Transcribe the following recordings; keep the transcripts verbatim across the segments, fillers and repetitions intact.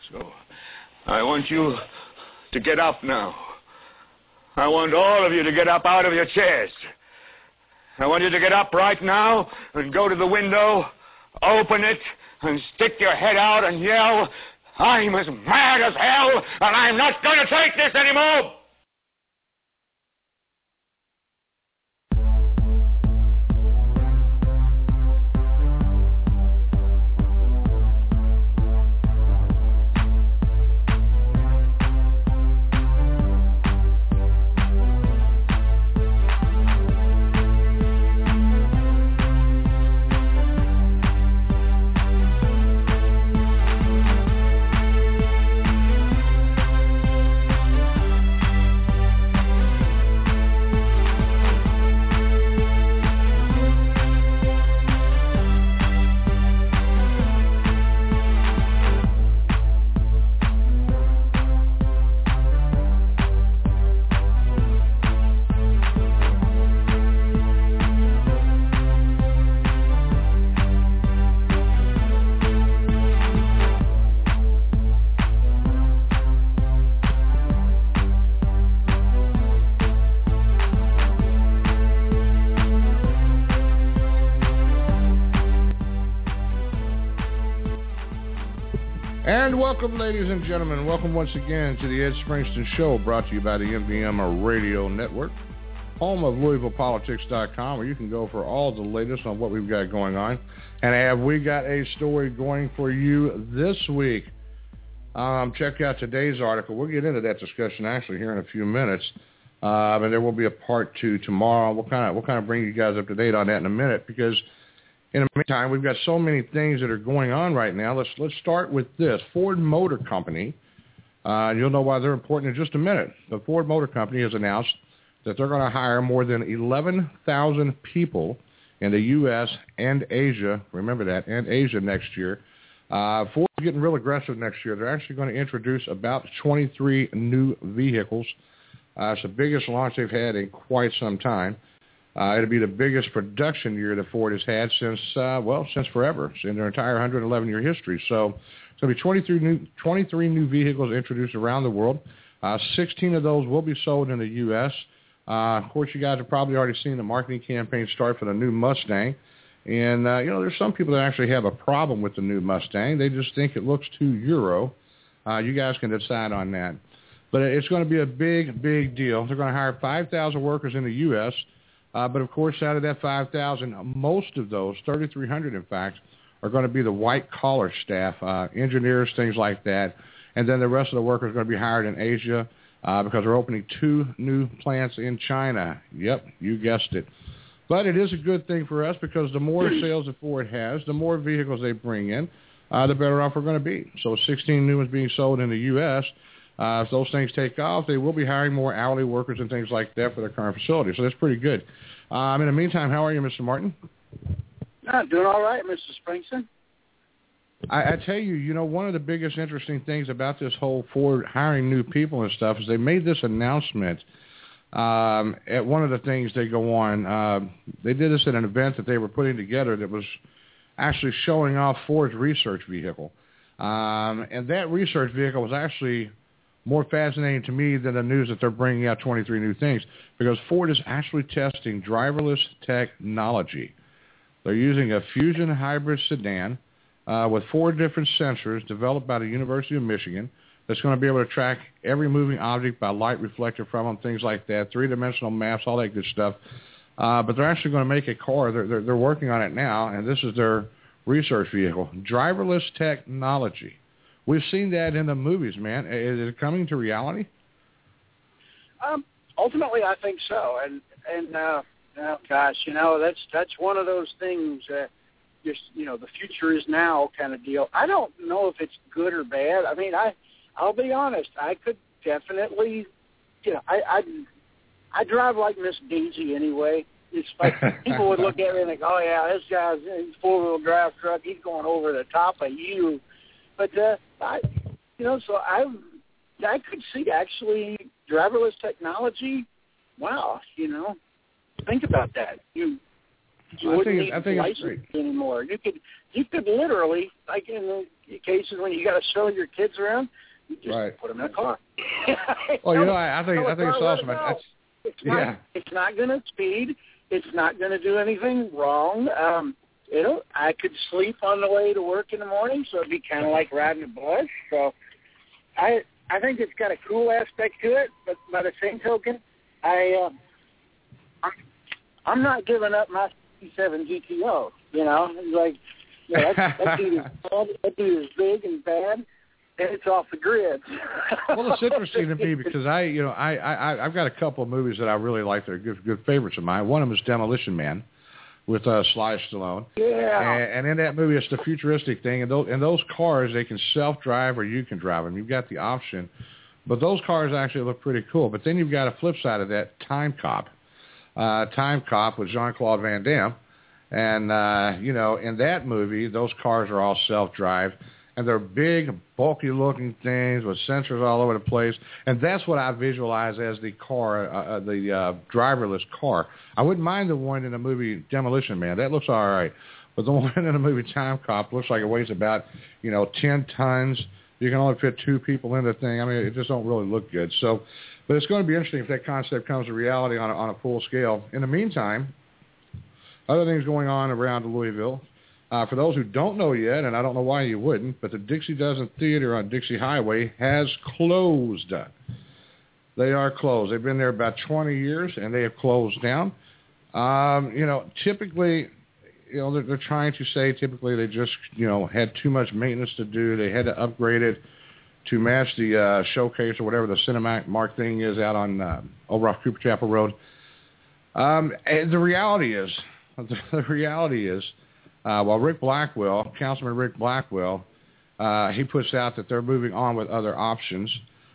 So I want you to get up now. I want all of you to get up out of your chairs. I want you to get up right now and go to the window, open it, and stick your head out and yell, I'm as mad as hell, and I'm not going to take this anymore! And welcome, ladies and gentlemen. Welcome once again to the Ed Springston Show, brought to you by the M V M Radio Network, home of Louisville Politics dot com, where you can go for all the latest on what we've got going on. And have we got a story going for you this week? Um, check out today's article. We'll get into that discussion actually here in a few minutes. Uh, and there will be a part two tomorrow. We'll kind of we'll kind of bring you guys up to date on that in a minute, because in the meantime, we've got so many things that are going on right now. Let's let's start with this. Ford Motor Company, uh, you'll know why they're important in just a minute. The Ford Motor Company has announced that they're going to hire more than eleven thousand people in the U S and Asia, remember that, and Asia next year. Uh, Ford's getting real aggressive next year. They're actually going to introduce about twenty-three new vehicles. Uh, it's the biggest launch they've had in quite some time. Uh, it'll be the biggest production year that Ford has had since, uh, well, since forever, in their entire one hundred eleven year history. So it's going to be twenty-three new, twenty-three new vehicles introduced around the world. Uh, sixteen of those will be sold in the U S Uh, of course, you guys have probably already seen the marketing campaign start for the new Mustang. And, uh, you know, there's some people that actually have a problem with the new Mustang. They just think it looks too Euro. Uh, you guys can decide on that. But it's going to be a big, big deal. They're going to hire five thousand workers in the U S Uh, but, of course, out of that five thousand, most of those, thirty-three hundred in fact, are going to be the white-collar staff, uh, engineers, things like that. And then the rest of the workers are going to be hired in Asia uh, because they're opening two new plants in China. Yep, you guessed it. But it is a good thing for us, because the more sales that Ford has, the more vehicles they bring in, uh, the better off we're going to be. So sixteen new ones being sold in the U S Uh, if those things take off, they will be hiring more hourly workers and things like that for their current facility. So that's pretty good. Um, in the meantime, how are you, Mister Martin? I'm doing all right, Mister Springston. I, I tell you, you know, one of the biggest interesting things about this whole Ford hiring new people and stuff is they made this announcement um, at one of the things they go on. Uh, they did this at an event that they were putting together that was actually showing off Ford's research vehicle. Um, and that research vehicle was actually more fascinating to me than the news that they're bringing out twenty-three new things, because Ford is actually testing driverless technology. They're using a Fusion hybrid sedan uh, with four different sensors developed by the University of Michigan that's going to be able to track every moving object by light reflected from them, things like that, three-dimensional maps, all that good stuff. Uh, but they're actually going to make a car. They're, they're, they're working on it now, and this is their research vehicle. Driverless technology. We've seen that in the movies, man. Is it coming to reality? Um, ultimately, I think so. And and uh, oh gosh, you know, that's that's one of those things that just, you know, the future is now kind of deal. I don't know if it's good or bad. I mean, I I'll be honest. I could definitely, you know, I I, I drive like Miss Daisy anyway. It's like people would look at me and think, oh yeah, this guy's in four wheel drive truck. He's going over the top of you. But, uh, I, you know, so I I could see actually driverless technology. Wow, you know, think about that. You you I wouldn't think, need I think license anymore. You could you could literally, like in the cases when you got to shuttle your kids around, you just right. put them in a car. Well, you know, I, I think I think it's awesome. That's, it's not, yeah. It's not going to speed. It's not going to do anything wrong. Um, you know, I could sleep on the way to work in the morning, so it'd be kind of like riding a bus. So I I think it's got a cool aspect to it, but by the same token, I uh, I'm, I'm not giving up my fifty-seven G T O. You know, like you know, that, that dude is bad, that dude is big and bad, and it's off the grid. Well, it's interesting to me because I, you know, I, I I've got a couple of movies that I really like that are good good favorites of mine. One of them is Demolition Man with uh, Sly Stallone. Yeah. And, and in that movie, it's the futuristic thing, and those and those cars, they can self-drive or you can drive them. You've got the option, but those cars actually look pretty cool. But then you've got a flip side of that, Time Cop. Uh, Time Cop with Jean-Claude Van Damme. And, uh, you know, in that movie, those cars are all self-drive, and they're big, bulky-looking things with sensors all over the place. And that's what I visualize as the car, uh, the uh, driverless car. I wouldn't mind the one in the movie Demolition Man. That looks all right. But the one in the movie Time Cop looks like it weighs about, you know, ten tons. You can only fit two people in the thing. I mean, it just don't really look good. So, but it's going to be interesting if that concept comes to reality on a, on a full scale. In the meantime, other things going on around Louisville. Uh, for those who don't know yet, and I don't know why you wouldn't, but the Dixie Dozen Theater on Dixie Highway has closed. They are closed. They've been there about twenty years, and they have closed down. Um, you know, typically, you know, they're, they're trying to say typically they just, you know, had too much maintenance to do. They had to upgrade it to match the uh, showcase or whatever the Cinematic Mark thing is out on uh, over off Cooper Chapel Road. Um, and the reality is, the reality is, uh, while Rick Blackwell, Councilman Rick Blackwell, uh, he puts out that they're moving on with other options.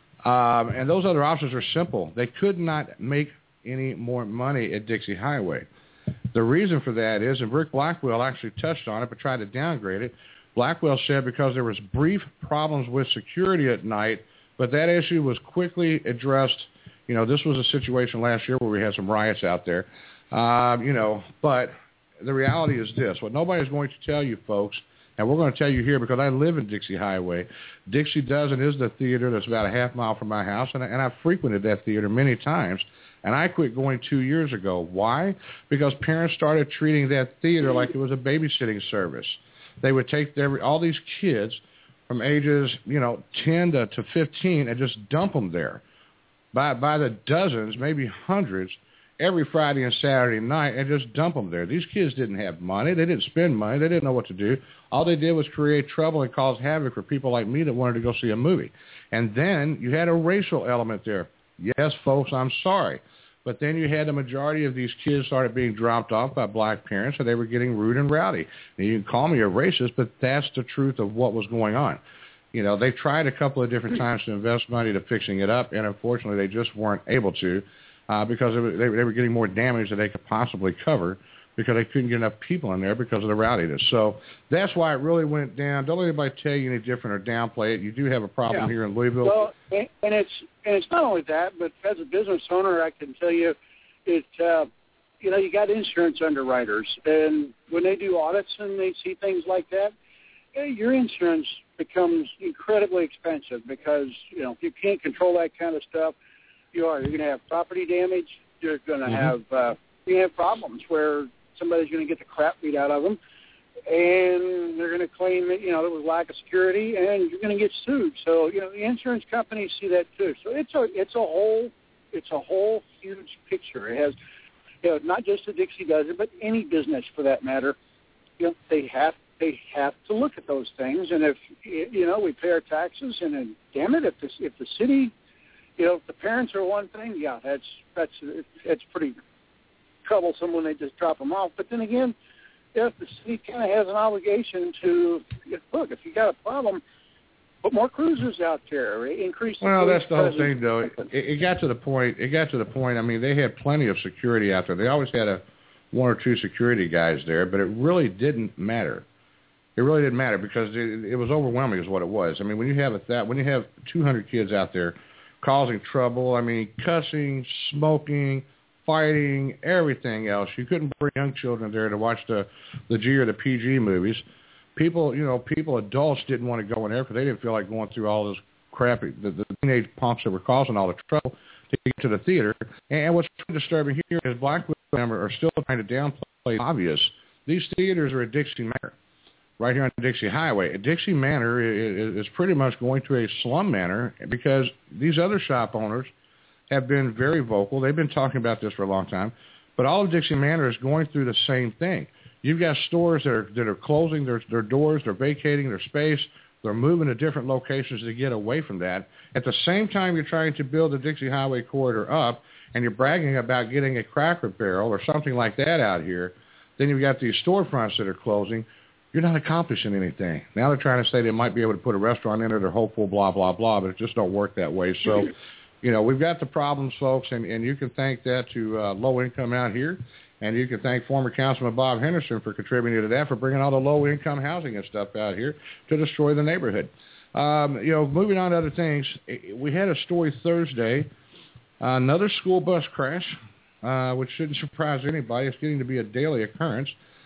Um, and those other options are simple. They could not make any more money at Dixie Highway. The reason for that is, and Rick Blackwell actually touched on it but tried to downgrade it, Blackwell said because there was brief problems with security at night, but that issue was quickly addressed. You know, this was a situation last year where we had some riots out there. Um, you know, but the reality is this. What nobody's going to tell you, folks, and we're going to tell you here because I live in Dixie Highway. Dixie Dozen is the theater that's about a half mile from my house, and, I, and I've frequented that theater many times, and I quit going two years ago. Why? Because parents started treating that theater like it was a babysitting service. They would take their, all these kids from ages, you know, ten to, to fifteen and just dump them there by, by the dozens, maybe hundreds, every Friday and Saturday night and just dump them there. These kids didn't have money. They didn't spend money. They didn't know what to do. All they did was create trouble and cause havoc for people like me that wanted to go see a movie. And then you had a racial element there. Yes, folks, I'm sorry. But then you had the majority of these kids started being dropped off by black parents, and they were getting rude and rowdy. And you can call me a racist, but that's the truth of what was going on. You know, they tried a couple of different times to invest money to fixing it up, and unfortunately they just weren't able to. Uh, because they, they were getting more damage than they could possibly cover because they couldn't get enough people in there because of the rowdiness. So that's why it really went down. Don't let anybody tell you any different or downplay it. You do have a problem yeah. here in Louisville. Well, and, and it's and it's not only that, but as a business owner, I can tell you, it uh, you know, you got insurance underwriters, and when they do audits and they see things like that, your insurance becomes incredibly expensive because you know if you can't control that kind of stuff. You are. You're going to have property damage. You're going to mm-hmm. have uh, you have problems where somebody's going to get the crap beat out of them, and they're going to claim that you know there was lack of security, and you're going to get sued. So you know the insurance companies see that too. So it's a it's a whole it's a whole huge picture. It has you know not just the Dixie Dozen, but any business for that matter. You know they have they have to look at those things, and if you know we pay our taxes, and then damn it, if the if the city You know, if the parents are one thing, yeah, that's that's it's pretty troublesome when they just drop them off. But then again, if the city kind of has an obligation to look, if you got a problem, put more cruisers out there, increase. The well, that's the whole thing, though. It, it got to the point. It got to the point. I mean, they had plenty of security out there. They always had a one or two security guys there, but it really didn't matter. It really didn't matter because it, it was overwhelming, is what it was. I mean, when you have a that when you have two hundred kids out there causing trouble, I mean, cussing, smoking, fighting, everything else. You couldn't bring young children there to watch the, the G or the P G movies. people, you know, people, adults didn't want to go in there because they didn't feel like going through all this crappy, the, the teenage punks that were causing all the trouble to get to the theater. And what's disturbing here is black women are still trying to downplay the obvious. These theaters are at Dixie Manor, right here on Dixie Highway. Dixie Manor is, is pretty much going to a slum manor because these other shop owners have been very vocal. They've been talking about this for a long time. But all of Dixie Manor is going through the same thing. You've got stores that are, that are closing their, their doors, they're vacating their space, they're moving to different locations to get away from that. At the same time you're trying to build the Dixie Highway corridor up and you're bragging about getting a Cracker Barrel or something like that out here, then you've got these storefronts that are closing. You're not accomplishing anything. Now they're trying to say they might be able to put a restaurant in it or hopeful, blah, blah, blah, but it just don't work that way. So, you know, we've got the problems, folks, and, and you can thank that to uh, low income out here. And you can thank former Councilman Bob Henderson for contributing to that, for bringing all the low-income housing and stuff out here to destroy the neighborhood. Um, you know, moving on to other things, we had a story Thursday, uh, another school bus crash, uh, which shouldn't surprise anybody. It's getting to be a daily occurrence.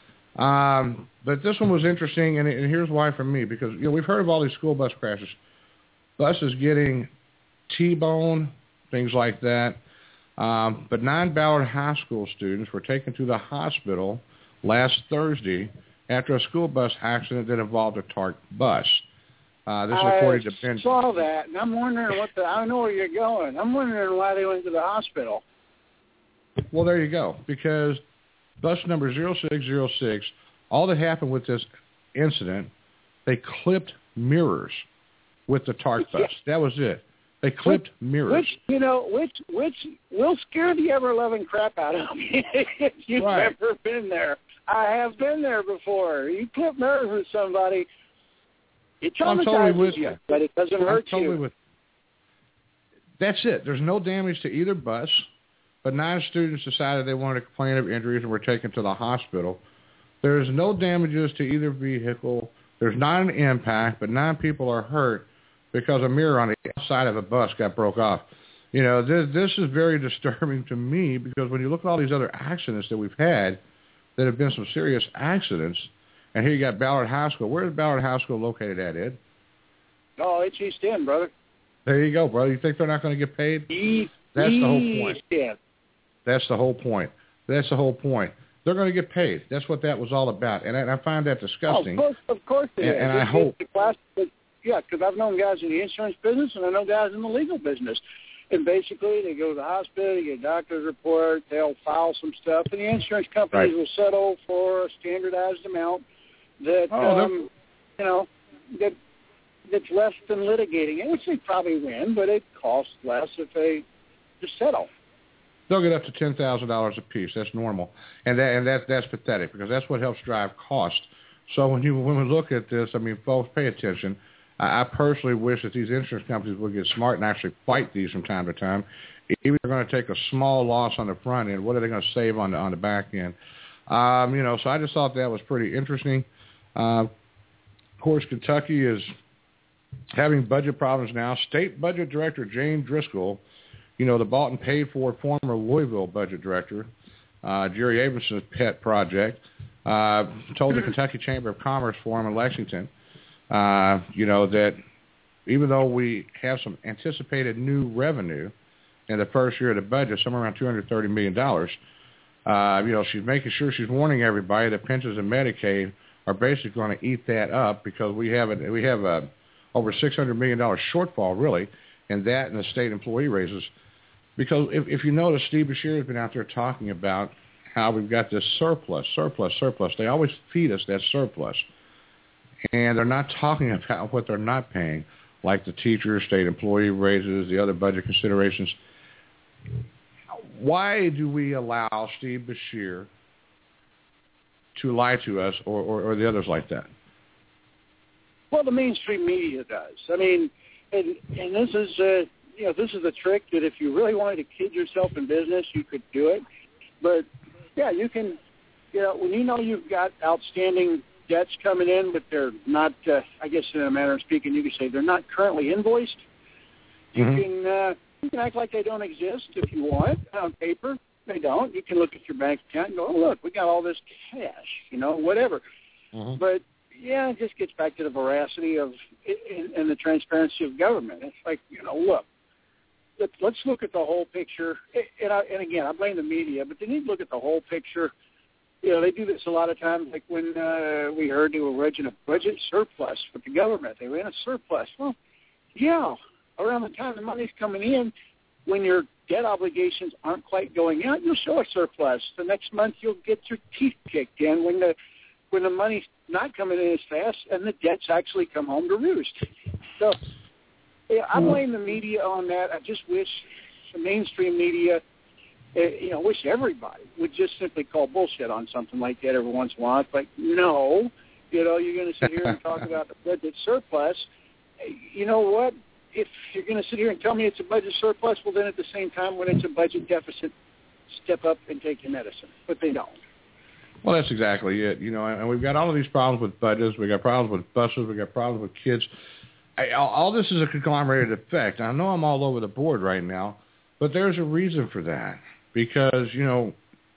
Um, but this one was interesting, and, and here's why for me, because you know we've heard of all these school bus crashes, buses getting T-boned, things like that. Um, but nine Ballard High School students were taken to the hospital last Thursday after a school bus accident that involved a Target bus. Uh, this is according to Ben. I saw that, and I'm wondering what the. I know where you're going. I'm wondering why they went to the hospital. Well, there you go. Because bus number zero six zero six, all that happened with this incident, they clipped mirrors with the Target bus. That was it. They clipped which, mirrors. Which, you know, which which will scare the ever-loving crap out of me if you've right. ever been there. I have been there before. You clip mirrors with somebody, it traumatizes totally with, you, but it doesn't I'm hurt totally you. With, that's it. There's no damage to either bus, but nine students decided they wanted to complain of injuries and were taken to the hospital. There's no damages to either vehicle. There's not an impact, but nine people are hurt because a mirror on the outside of a bus got broke off. You know, this, this is very disturbing to me because when you look at all these other accidents that we've had that have been some serious accidents, and here you got Ballard High School. Where is Ballard High School located at, Ed? Oh, it's East End, brother. There you go, brother. You think they're not going to get paid? East, That's East the whole point. End. That's the whole point. That's the whole point. They're going to get paid. That's what that was all about, and I, I find that disgusting. Oh, of course, of course it and, is. And I it's, hope... It's class, but, yeah, because I've known guys in the insurance business, and I know guys in the legal business. And basically, they go to the hospital, get a doctor's report, they'll file some stuff, and the insurance companies right. will settle for a standardized amount that, oh, um, you know, that that's less than litigating it, which they probably win, but it costs less if they just settle. They'll get up to ten thousand dollars a piece. That's normal, and that and that that's pathetic because that's what helps drive cost. So when you when we look at this, I mean, folks, pay attention. I, I personally wish that these insurance companies would get smart and actually fight these from time to time. Even if they're going to take a small loss on the front end, what are they going to save on the on the back end? Um, you know, so I just thought that was pretty interesting. Uh, of course, Kentucky is having budget problems now. State Budget Director Jane Driscoll, you know, the bought and paid for former Louisville Budget Director, uh, Jerry Abramson's pet project, uh, told the Kentucky Chamber of Commerce Forum in Lexington, uh, you know, that even though we have some anticipated new revenue in the first year of the budget, somewhere around two hundred thirty million dollars, uh, you know, she's making sure she's warning everybody that pensions and Medicaid are basically going to eat that up because we have a, we have a over six hundred million dollars shortfall, really, in that and the state employee raises. Because if, if you notice, Steve Beshear has been out there talking about how we've got this surplus, surplus, surplus. They always feed us that surplus. And they're not talking about what they're not paying, like the teachers, state employee raises, the other budget considerations. Why do we allow Steve Beshear to lie to us or, or, or the others like that? Well, the mainstream media does. I mean, and, and this is, uh, you know, this is a trick that if you really wanted to kid yourself in business, you could do it. But, yeah, you can, you know, when you know you've got outstanding debts coming in, but they're not, uh, I guess in a manner of speaking, you could say they're not currently invoiced, you mm-hmm. can uh, you can act like they don't exist if you want. On paper, they don't. You can look at your bank account and go, oh, look, we got all this cash, you know, whatever. Mm-hmm. But yeah, it just gets back to the veracity of and, and the transparency of government. It's like, you know, look, let, let's look at the whole picture. And, I, and again, I blame the media, but they need to look at the whole picture. You know, they do this a lot of times, like when uh, we heard they were running a budget surplus with the government. They ran a surplus. Well, yeah, around the time the money's coming in, when your debt obligations aren't quite going out, you'll show a surplus. The next month you'll get your teeth kicked in when the when the money's not coming in as fast and the debts actually come home to roost. So yeah, I blame the media on that. I just wish the mainstream media, you know, wish everybody would just simply call bullshit on something like that every once in a while. It's like, no, you know, you're going to sit here and talk about the budget surplus. You know what? If you're going to sit here and tell me it's a budget surplus, well, then at the same time, when it's a budget deficit, step up and take your medicine. But they don't. Well, that's exactly it. You know, and we've got all of these problems with budgets. We've got problems with buses. We've got problems with kids. I, all this is a conglomerated effect. I know I'm all over the board right now, but there's a reason for that. Because, you know,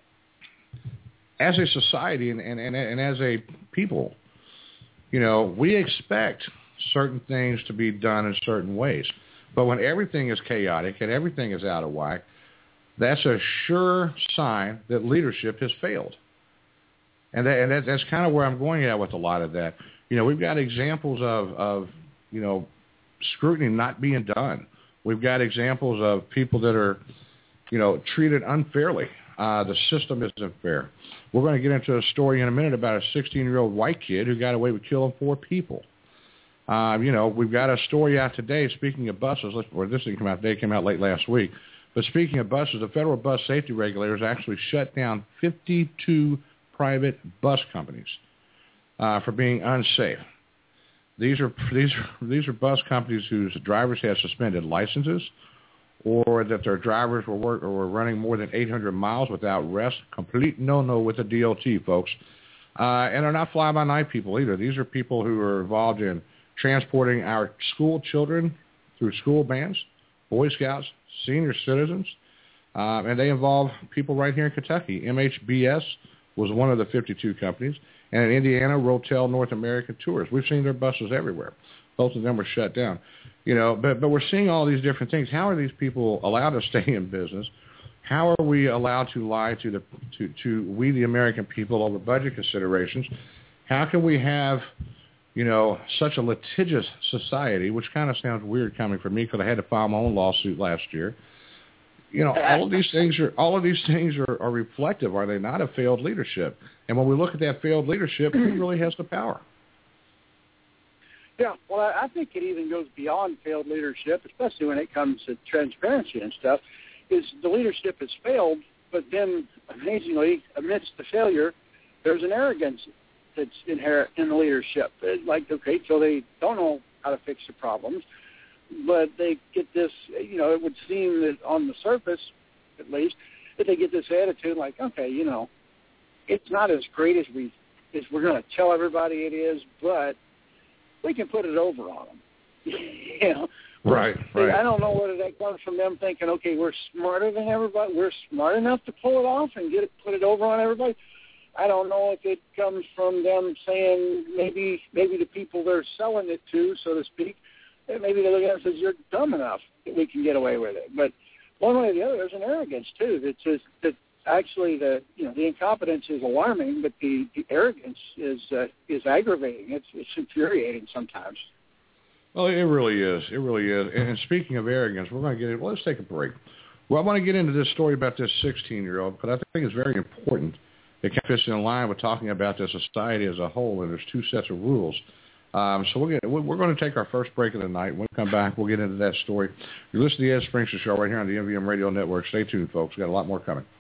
as a society and, and, and, and as a people, you know, we expect certain things to be done in certain ways. But when everything is chaotic and everything is out of whack, that's a sure sign that leadership has failed. And, that, and that, that's kind of where I'm going at with a lot of that. You know, we've got examples of, of, you know, scrutiny not being done. We've got examples of people that are, you know, treated unfairly. Uh, the system isn't fair. We're going to get into a story in a minute about a sixteen-year-old white kid who got away with killing four people. Uh, you know, we've got a story out today, speaking of buses, or this didn't come out today, it came out late last week. But speaking of buses, the federal bus safety regulators actually shut down fifty-two private bus companies uh, for being unsafe. These are these are these are bus companies whose drivers had suspended licenses, or that their drivers were work, or were running more than eight hundred miles without rest. Complete no-no with the D O T, folks. Uh, and they're not fly-by-night people either. These are people who are involved in transporting our school children through school bands, Boy Scouts, senior citizens, uh, and they involve people right here in Kentucky. M H B S was one of the fifty-two companies, and in Indiana, Rotel North American Tours. We've seen their buses everywhere. Both of them were shut down. You know, but, but we're seeing all these different things. How are these people allowed to stay in business? How are we allowed to lie to the to, to we the American people over budget considerations? How can we have, you know, such a litigious society, which kind of sounds weird coming from me because I had to file my own lawsuit last year. You know, all of these things are all of these things are, are reflective, are they not, of failed leadership? And when we look at that failed leadership, who really has the power? Yeah, well, I think it even goes beyond failed leadership, especially when it comes to transparency and stuff, is the leadership has failed, but then amazingly, amidst the failure, there's an arrogance that's inherent in the leadership. It's like, okay, so they don't know how to fix the problems, but they get this, you know, it would seem that on the surface, at least, that they get this attitude like, okay, you know, it's not as great as we as we're going to tell everybody it is, but we can put it over on them. you know, right, right. I don't know whether that comes from them thinking, okay, we're smarter than everybody, we're smart enough to pull it off and get it, put it over on everybody. I don't know if it comes from them saying maybe maybe the people they're selling it to, so to speak, maybe they look at it and says you're dumb enough that we can get away with it. But one way or the other, there's an arrogance too that says that actually the you know the incompetence is alarming, but the, the arrogance is uh, is aggravating. It's it's infuriating sometimes. Well, it really is. It really is. And speaking of arrogance, we're going to get it. Well, let's take a break. Well, I want to get into this story about this sixteen-year-old, because I think it's very important. It kind of fits in line with talking about the society as a whole, and there's two sets of rules. Um, so we'll get, we're going to take our first break of the night. When we come back, we'll get into that story. You're listening to the Ed Springston Show right here on the M V M Radio Network. Stay tuned, folks. We've got a lot more coming.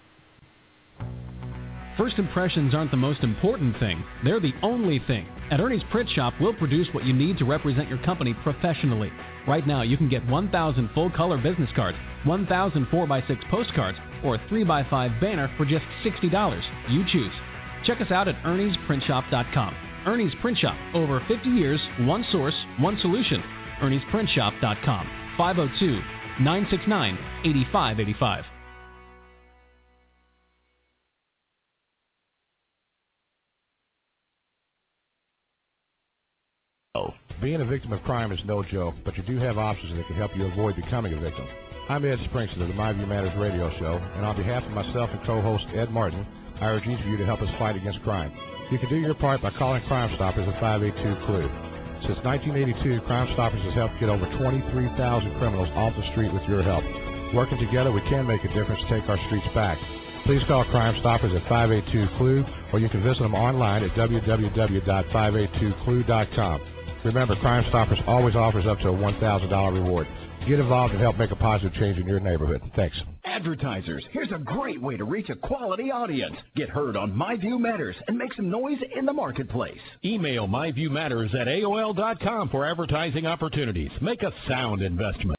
First impressions aren't the most important thing. They're the only thing. At Ernie's Print Shop, we'll produce what you need to represent your company professionally. Right now, you can get one thousand full-color business cards, one thousand four by six postcards, or a three by five banner for just sixty dollars. You choose. Check us out at ernies print shop dot com. Ernie's Print Shop. Over fifty years, one source, one solution. ernies print shop dot com. five oh two, nine six nine, eight five eight five. Being a victim of crime is no joke, but you do have options that can help you avoid becoming a victim. I'm Ed Springston of the My View Matters radio show, and on behalf of myself and co-host Ed Martin, I urge each of you to help us fight against crime. You can do your part by calling Crime Stoppers at five eight two, C L U E. Since nineteen eighty-two, Crime Stoppers has helped get over twenty-three thousand criminals off the street with your help. Working together, we can make a difference to take our streets back. Please call Crime Stoppers at five eight two, C L U E, or you can visit them online at w w w dot five eight two C L U E dot com. Remember, Crime Stoppers always offers up to a one thousand dollars reward. Get involved and help make a positive change in your neighborhood. Thanks. Advertisers, here's a great way to reach a quality audience. Get heard on My View Matters and make some noise in the marketplace. Email myviewmatters at A O L dot com for advertising opportunities. Make a sound investment.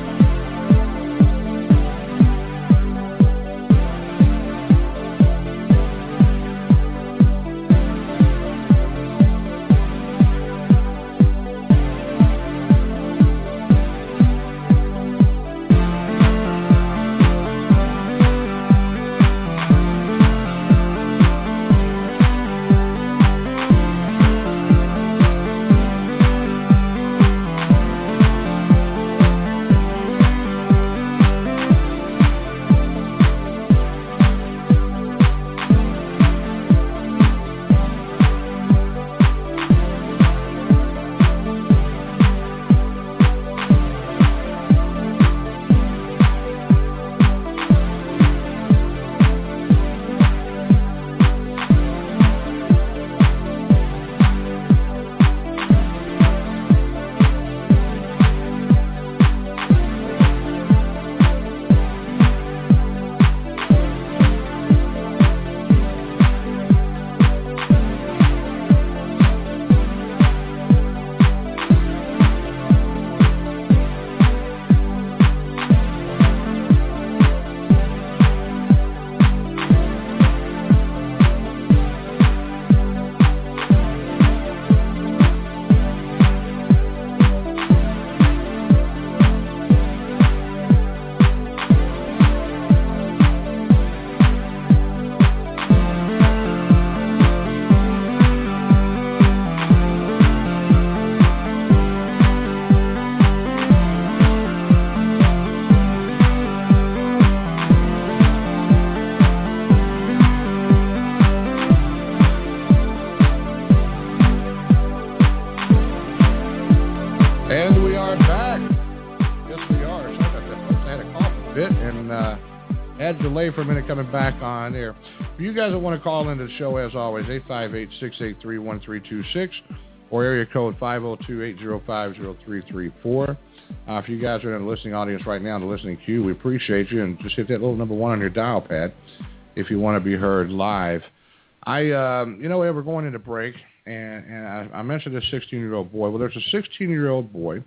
Delay for a minute coming back on air. For you guys that want to call into the show, as always, eight five eight, six eight three, one three two six or area code five oh two, eight oh five, oh three three four. Uh, if you guys are in the listening audience right now in the listening queue, we appreciate you, and just hit that little number one on your dial pad if you want to be heard live. I, um, you know, we're going into break, and, and I, I mentioned this sixteen-year-old boy. Well, there's a sixteen-year-old boy.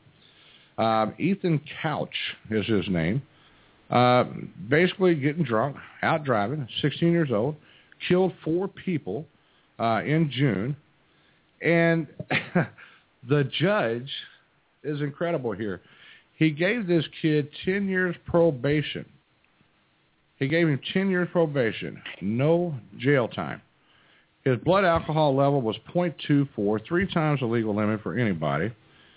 Um, Ethan Couch is his name. Uh, basically getting drunk, out driving, sixteen years old, killed four people uh, in June. And the judge is incredible here. He gave this kid ten years probation. He gave him ten years probation, no jail time. His blood alcohol level was point two four, three times the legal limit for anybody.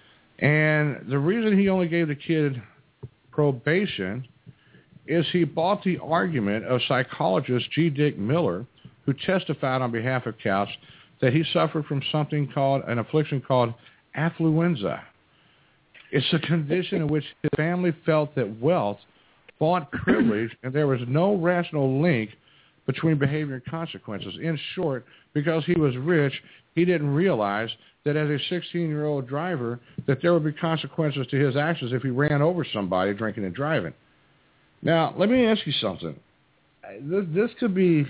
And the reason he only gave the kid probation is he bought the argument of psychologist G. Dick Miller, who testified on behalf of Couch that he suffered from something called, an affliction called affluenza. It's a condition in which his family felt that wealth bought privilege and there was no rational link between behavior and consequences. In short, because he was rich, he didn't realize that as a sixteen-year-old driver that there would be consequences to his actions if he ran over somebody drinking and driving. Now, let me ask you something. This, this could be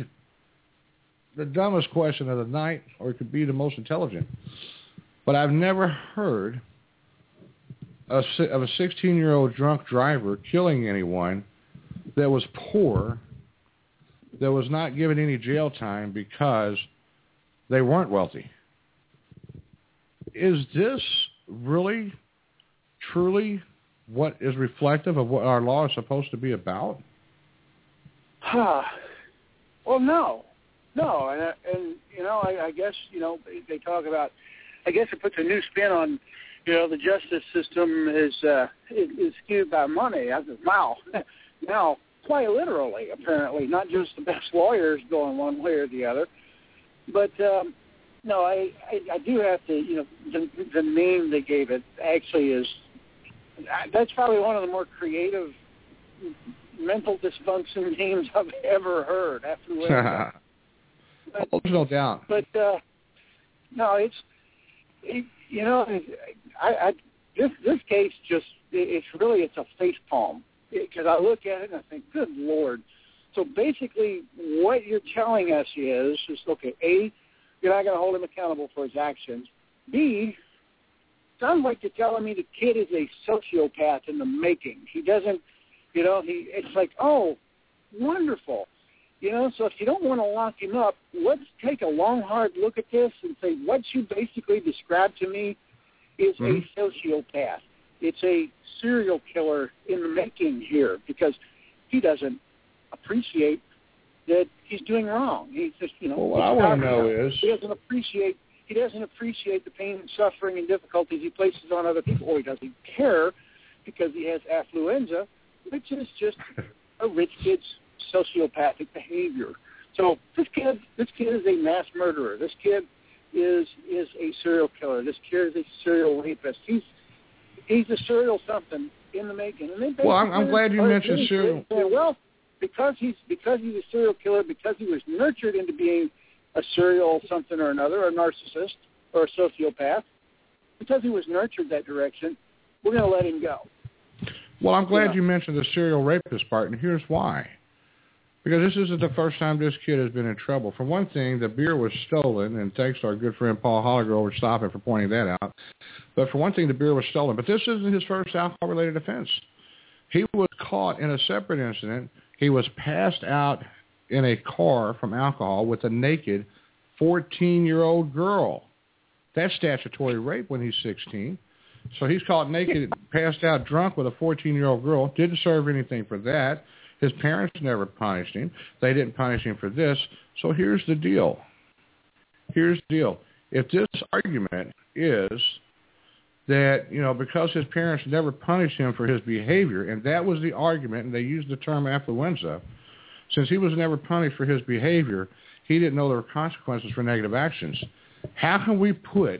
the dumbest question of the night, or it could be the most intelligent. But I've never heard of a sixteen-year-old drunk driver killing anyone that was poor, that was not given any jail time because they weren't wealthy. Is this really, truly what is reflective of what our law is supposed to be about? Huh. Well, no. No, and, and you know, I, I guess, you know, they talk about, I guess it puts a new spin on you know, the justice system is uh, is, is skewed by money. I said, wow, now quite literally, apparently, not just the best lawyers going one way or the other, but um, no, I, I I do have to, you know, the the name they gave it actually is that's probably one of the more creative mental dysfunction names I've ever heard. Affluenza. But, oh, there's no doubt. But uh, no, it's it, you know, I, I this this case just it's really it's a face palm because I look at it and I think, good Lord. So basically, what you're telling us is is okay. A, you're not going to hold him accountable for his actions. B, sounds like you're telling me the kid is a sociopath in the making. He doesn't, you know, he. It's like, oh, wonderful. You know, so if you don't want to lock him up, let's take a long, hard look at this and say what you basically described to me is mm-hmm. a sociopath. It's a serial killer in the making here because he doesn't appreciate that he's doing wrong. He's just, you know, well, what I want to know is he doesn't appreciate he doesn't appreciate the pain and suffering and difficulties he places on other people, or he doesn't care because he has affluenza, which is just a rich kid's sociopathic behavior. So this kid, this kid is a mass murderer. This kid is is a serial killer. This kid is a serial rapist. He's he's a serial something in the making. And they well, I'm, I'm glad you mentioned serial. Well, because he's because he's a serial killer, because he was nurtured into being a serial something or another, a narcissist or a sociopath, because he was nurtured that direction, we're going to let him go. Well, I'm glad yeah. you mentioned the serial rapist part, and here's why. Because this isn't the first time this kid has been in trouble. For one thing, the beer was stolen, and thanks to our good friend Paul Holliger over stopping for pointing that out. But for one thing, the beer was stolen. But this isn't his first alcohol-related offense. He was caught in a separate incident. He was passed out in a car from alcohol with a naked fourteen-year-old girl. That's statutory rape when he's sixteen. So he's caught naked, passed out drunk with a fourteen-year-old girl. Didn't serve anything for that. His parents never punished him. They didn't punish him for this. So here's the deal. Here's the deal. If this argument is that, you know, because his parents never punished him for his behavior, and that was the argument, and they used the term affluenza, since he was never punished for his behavior, he didn't know there were consequences for negative actions. How can we put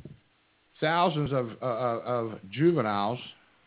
thousands of, uh, of juveniles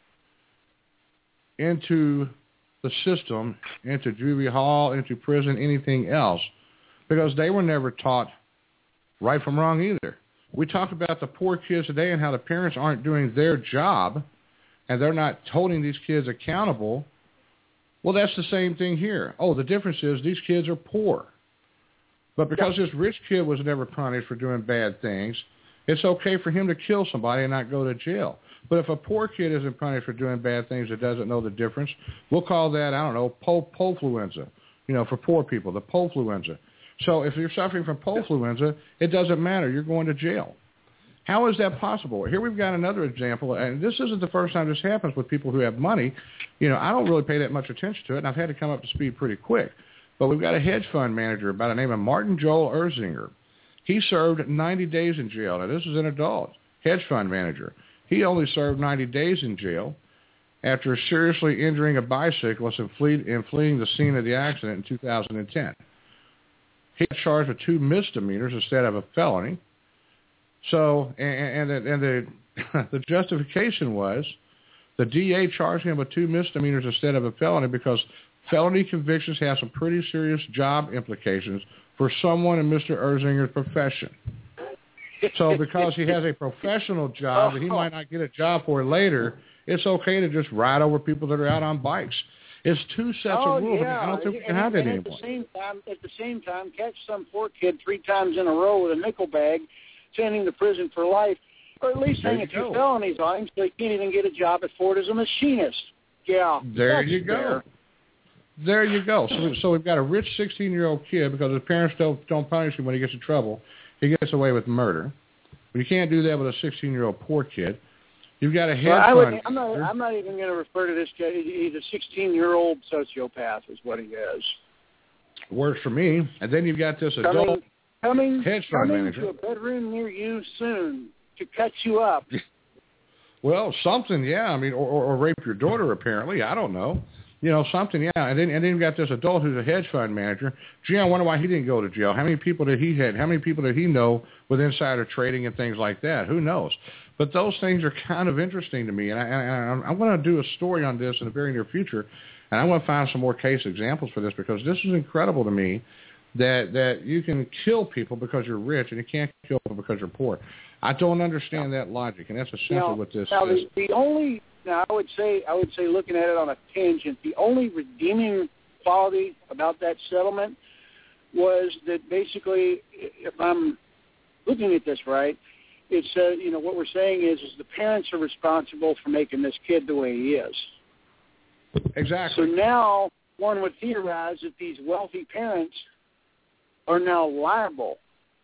into the system, into juvie hall, into prison, anything else, because they were never taught right from wrong either. We talk about the poor kids today and how the parents aren't doing their job and they're not holding these kids accountable. Well, that's the same thing here. Oh, the difference is these kids are poor. But because this rich kid was never punished for doing bad things, it's okay for him to kill somebody and not go to jail. But if a poor kid isn't punished for doing bad things that doesn't know the difference, we'll call that, I don't know, po- pofluenza, you know, for poor people, the pofluenza. So if you're suffering from pofluenza, it doesn't matter. You're going to jail. How is that possible? Here we've got another example, and this isn't the first time this happens with people who have money. You know, I don't really pay that much attention to it, and I've had to come up to speed pretty quick. But we've got a hedge fund manager by the name of Martin Joel Erzinger. He served ninety days in jail. Now, this is an adult hedge fund manager. He only served ninety days in jail after seriously injuring a bicyclist and, flee, and fleeing the scene of the accident in two thousand ten. He was charged with two misdemeanors instead of a felony. So, and, and, and the, the justification was the D A charged him with two misdemeanors instead of a felony because felony convictions have some pretty serious job implications for someone in Mister Erzinger's profession. So because he has a professional job that he might not get a job for later, it's okay to just ride over people that are out on bikes. It's two sets oh, of rules. Yeah. I don't think we can and, have that and anymore. At the same time, at the same time, catch some poor kid three times in a row with a nickel bag, send him to prison for life, or at least hang a few felonies on him so he can't even get a job at Ford as a machinist. Yeah. There you go. Fair. There you go. So, so we've got a rich sixteen-year-old kid because his parents don't don't punish him when he gets in trouble. He gets away with murder. But you can't do that with a sixteen-year-old poor kid. You've got a hedge well, I fund. would, I'm not. I'm not even going to refer to this guy. He's a sixteen-year-old sociopath, is what he is. Works for me. And then you've got this adult coming, coming, hedge fund coming manager. to a bedroom near you soon to cut you up. Well, something, yeah. I mean, or, or, or rape your daughter, apparently. I don't know. You know, something, yeah. And then, and then you got this adult who's a hedge fund manager. Gee, I wonder why he didn't go to jail. How many people did he had? How many people did he know with insider trading and things like that? Who knows? But those things are kind of interesting to me. And, I, and I, I'm going to do a story on this in the very near future. And I want to find some more case examples for this, because this is incredible to me that, that you can kill people because you're rich and you can't kill people because you're poor. I don't understand that logic, and that's essentially now, what this now is. The, the only, now I would say, I would say, looking at it on a tangent, the only redeeming quality about that settlement was that basically, if I'm looking at this right, it's uh, you know, what we're saying is, is the parents are responsible for making this kid the way he is. Exactly. So now one would theorize that these wealthy parents are now liable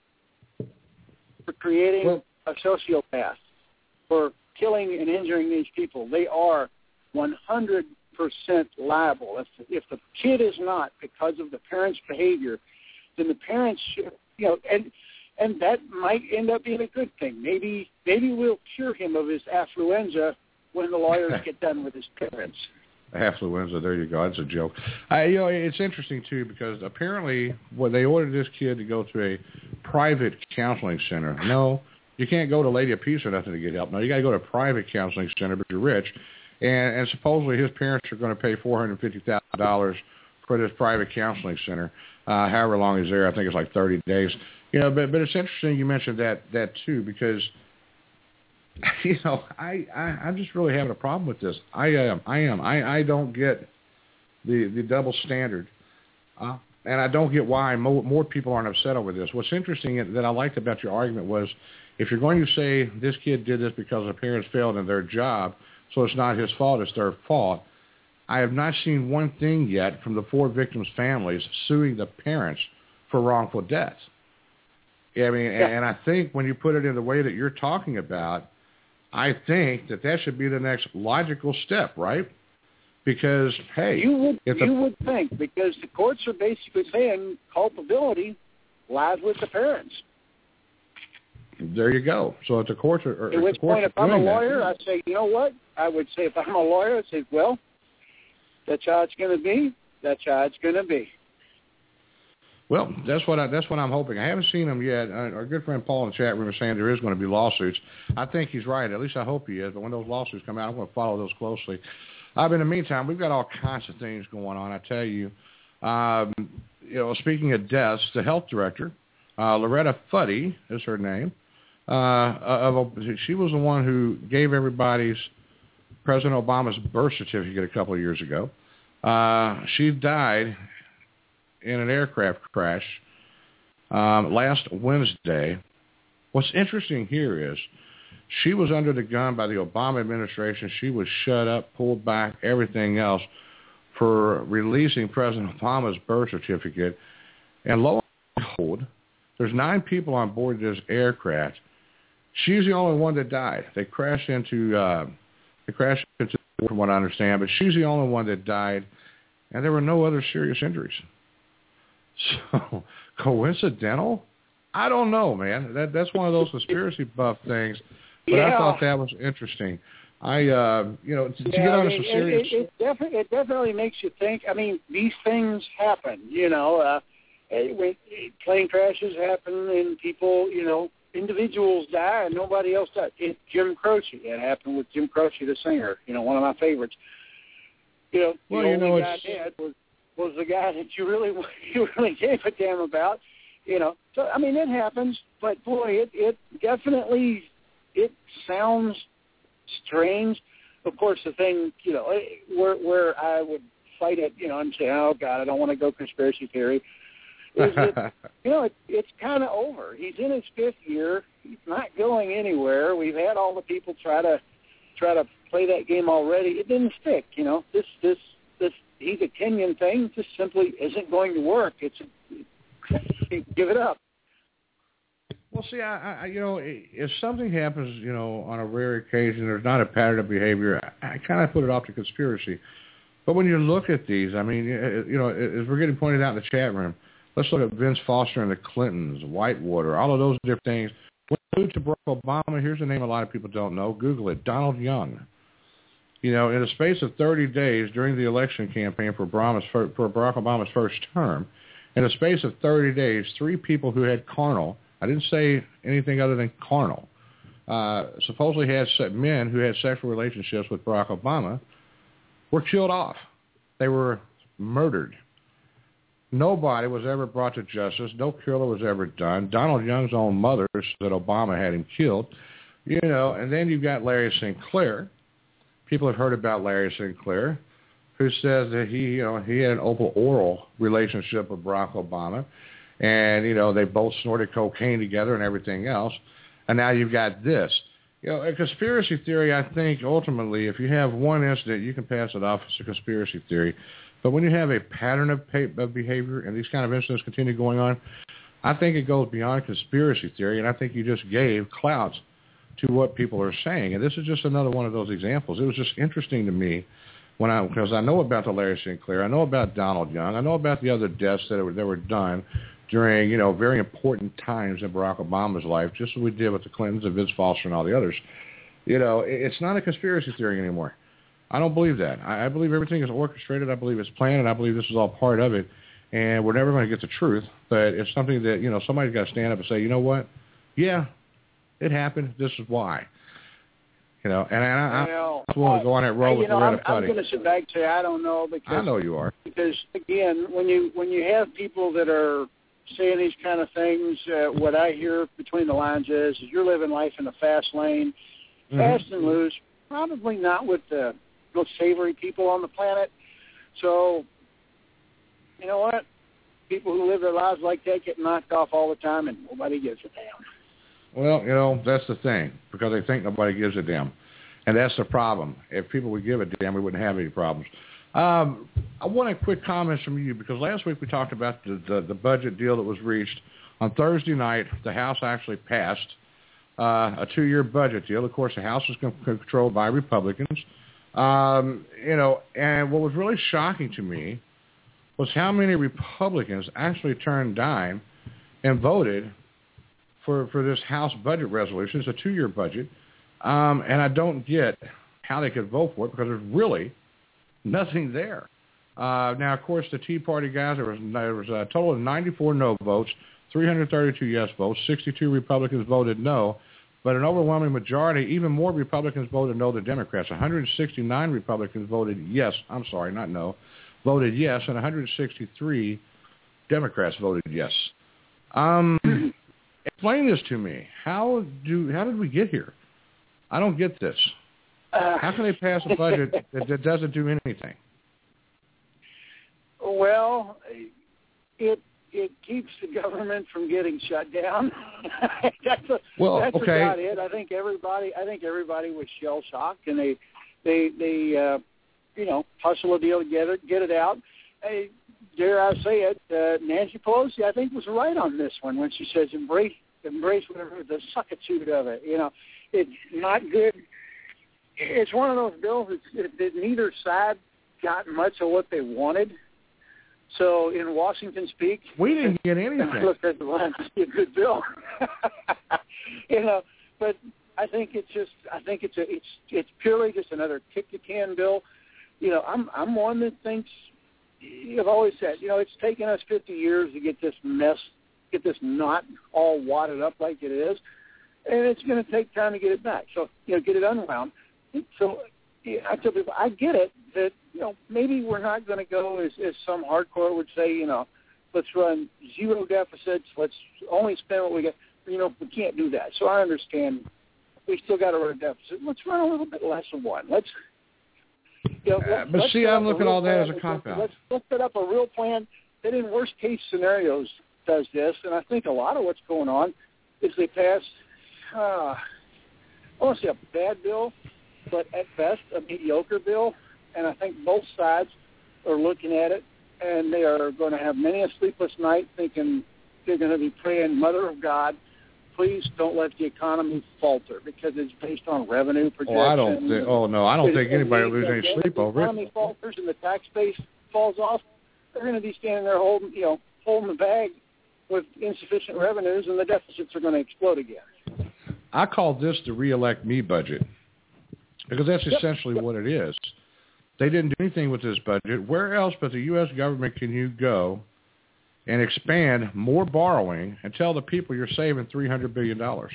for creating well, a sociopath, for killing and injuring these people. They are one hundred percent liable. If, if the kid is not, because of the parents' behavior, then the parents should, you know, and and that might end up being a good thing. Maybe maybe we'll cure him of his affluenza when the lawyers get done with his parents. Affluenza, there you go. That's a joke. I, you know, it's interesting, too, because apparently well, they ordered this kid to go to a private counseling center. No, you can't go to Lady of Peace or nothing to get help. No, you got to go to a private counseling center, but you're rich. And, and supposedly his parents are going to pay four hundred fifty thousand dollars for this private counseling center, uh, however long he's there. I think it's like thirty days. You know, but, but it's interesting you mentioned that, that too, because you know, I, I, I'm just really having a problem with this. I am. I am. I, I don't get the the double standard. Uh, and I don't get why more, more people aren't upset over this. What's interesting that I liked about your argument was, if you're going to say this kid did this because the parents failed in their job, so it's not his fault, it's their fault, I have not seen one thing yet from the four victims' families suing the parents for wrongful death. I mean, yeah. and I think when you put it in the way that you're talking about, I think that that should be the next logical step, right? Because, hey... You would, if you the, would think, because the courts are basically saying culpability lies with the parents. There you go. So if the courts are... At which point, if I'm a lawyer, that, I'd say, you know what? I would say, if I'm a lawyer, I'd say, well, that's how it's going to be. That's how it's going to be. Well, that's what I, that's what I'm hoping. I haven't seen them yet. Uh, our good friend Paul in the chat room is saying there is going to be lawsuits. I think he's right. At least I hope he is. But when those lawsuits come out, I'm going to follow those closely. Uh, in the meantime, we've got all kinds of things going on. I tell you, um, you know, speaking of deaths, the health director, uh, Loretta Fuddy is her name. Uh, of she was the one who gave everybody's President Obama's birth certificate a couple of years ago. Uh, she died in an aircraft crash um, last Wednesday. What's interesting here is she was under the gun by the Obama administration. She was shut up, pulled back, everything else for releasing President Obama's birth certificate. And lo and behold, there's nine people on board this aircraft. She's the only one that died. They crashed into, uh, they crashed into, from what I understand, but she's the only one that died, and there were no other serious injuries. So, coincidental? I don't know, man. That that's one of those conspiracy buff things. But yeah. I thought that was interesting. I, uh, you know, to, to yeah, get on I mean, some serious. It, it, it, definitely, it definitely makes you think. I mean, these things happen. You know, uh, when plane crashes happen and people, you know, individuals die and nobody else dies. It, Jim Croce. It happened with Jim Croce, the singer. You know, one of my favorites. You know, well, the you only know, guy it's... dead was. was the guy that you really you really gave a damn about, you know. So, I mean, it happens, but, boy, it, it definitely, it sounds strange. Of course, the thing, you know, where, where I would fight it, you know, and say, oh, God, I don't want to go conspiracy theory, is that, you know, it, it's kind of over. He's in his fifth year. He's not going anywhere. We've had all the people try to try to play that game already. It didn't stick, you know. This, this, this, he's a Kenyan thing just simply isn't going to work. It's give it up. Well, see, I, I, you know, if something happens, you know, on a rare occasion, there's not a pattern of behavior, I, I kind of put it off to conspiracy. But when you look at these, I mean, you know, as we're getting pointed out in the chat room, let's look at Vince Foster and the Clintons, Whitewater, all of those different things. When it moved to Barack Obama, here's a name a lot of people don't know. Google it, Donald Young. You know, in a space of thirty days during the election campaign for, Obama's, for Barack Obama's first term, in a space of thirty days, three people who had carnal, I didn't say anything other than carnal, uh, supposedly had men who had sexual relationships with Barack Obama, were killed off. They were murdered. Nobody was ever brought to justice. No killer was ever done. Donald Young's own mother said Obama had him killed. You know, and then you've got Larry Sinclair. People have heard about Larry Sinclair, who says that he, you know, he had an oral relationship with Barack Obama, and, you know, they both snorted cocaine together and everything else. And now you've got this. You know, a conspiracy theory, I think, ultimately, if you have one incident, you can pass it off as a conspiracy theory. But when you have a pattern of, pay, of behavior and these kind of incidents continue going on, I think it goes beyond conspiracy theory, and I think you just gave clout to what people are saying. And this is just another one of those examples. It was just interesting to me when I, because I know about the Larry Sinclair, I know about Donald Young, I know about the other deaths that were, that were done during, you know, very important times in Barack Obama's life, just as we did with the Clintons and Vince Foster and all the others. You know, it's not a conspiracy theory anymore. I don't believe that. I, I believe everything is orchestrated. I believe it's planned, and I believe this is all part of it. And we're never going to get the truth, but it's something that, you know, somebody's got to stand up and say, you know what? Yeah, it happened. This is why. You know, and I, I, well, I want to go on that road you with know, Loretta I'm, I'm Putty. going to sit back and say I don't know because I know you are. Because again, when you when you have people that are saying these kind of things, uh, what I hear between the lines is, is you're living life in the fast lane, Mm-hmm. fast and loose. Probably not with the most savory people on the planet. So, you know what? People who live their lives like that get knocked off all the time, and nobody gives a damn. Well, you know, that's the thing, because they think nobody gives a damn. And that's the problem. If people would give a damn, we wouldn't have any problems. Um, I want a quick comments from you, because last week we talked about the, the, the budget deal that was reached. On Thursday night, the House actually passed uh, a two-year budget deal. Of course, the House is controlled by Republicans. Um, you know, and what was really shocking to me was how many Republicans actually turned dime and voted for, for this House budget resolution. It's a two-year budget, um, and I don't get how they could vote for it, because there's really nothing there. Uh, now, of course, the Tea Party guys, there was, there was a total of ninety-four no votes, three hundred thirty-two yes votes, sixty-two Republicans voted no, but an overwhelming majority, even more Republicans voted no than Democrats. one hundred sixty-nine Republicans voted yes, I'm sorry, not no, voted yes, and one hundred sixty-three Democrats voted yes. Um, explain this to me. How do how did we get here? I don't get this. How can they pass a budget that, that doesn't do anything? Well, it it keeps the government from getting shut down. that's a, well, that's okay. about it. I think everybody I think everybody was shell shocked, and they they they uh, you know hustle a deal together, get it out. Hey, dare I say it? Uh, Nancy Pelosi, I think, was right on this one when she says embrace embrace whatever the suckitude of it. You know, it's not good. It's one of those bills that, that neither side got much of what they wanted. So in Washington speak, we didn't get anything. Look, that's a good bill, you know. But I think it's just, I think it's a, it's, it's purely just another kick the can bill. You know, I'm, I'm one that thinks. I've always said, you know, it's taken us fifty years to get this mess, get this knot all wadded up like it is, and it's going to take time to get it back. So, you know, get it unwound. So I tell people, I get it that, you know, maybe we're not going to go as, as some hardcore would say, you know, let's run zero deficits, let's only spend what we get. You know, we can't do that. So I understand we still got to run a deficit. Let's run a little bit less of one. Let's, you know, uh, but see, I'm looking at all that as a cop-out. Let's, let's set up a real plan that in worst-case scenarios does this. And I think a lot of what's going on is they pass, uh, I want to say a bad bill, but at best a mediocre bill, and I think both sides are looking at it, and they are going to have many a sleepless night thinking they're going to be praying, Mother of God, please don't let the economy falter, because it's based on revenue projections. Oh, I don't think, oh, no, I don't think anybody will lose any sleep over it. If the economy falters and the tax base falls off, they're going to be standing there holding, you know, holding the bag with insufficient revenues, and the deficits are going to explode again. I call this the reelect me budget because that's Yep. essentially Yep. what it is. They didn't do anything with this budget. Where else but the U S government can you go and expand more borrowing and tell the people you're saving three hundred billion dollars?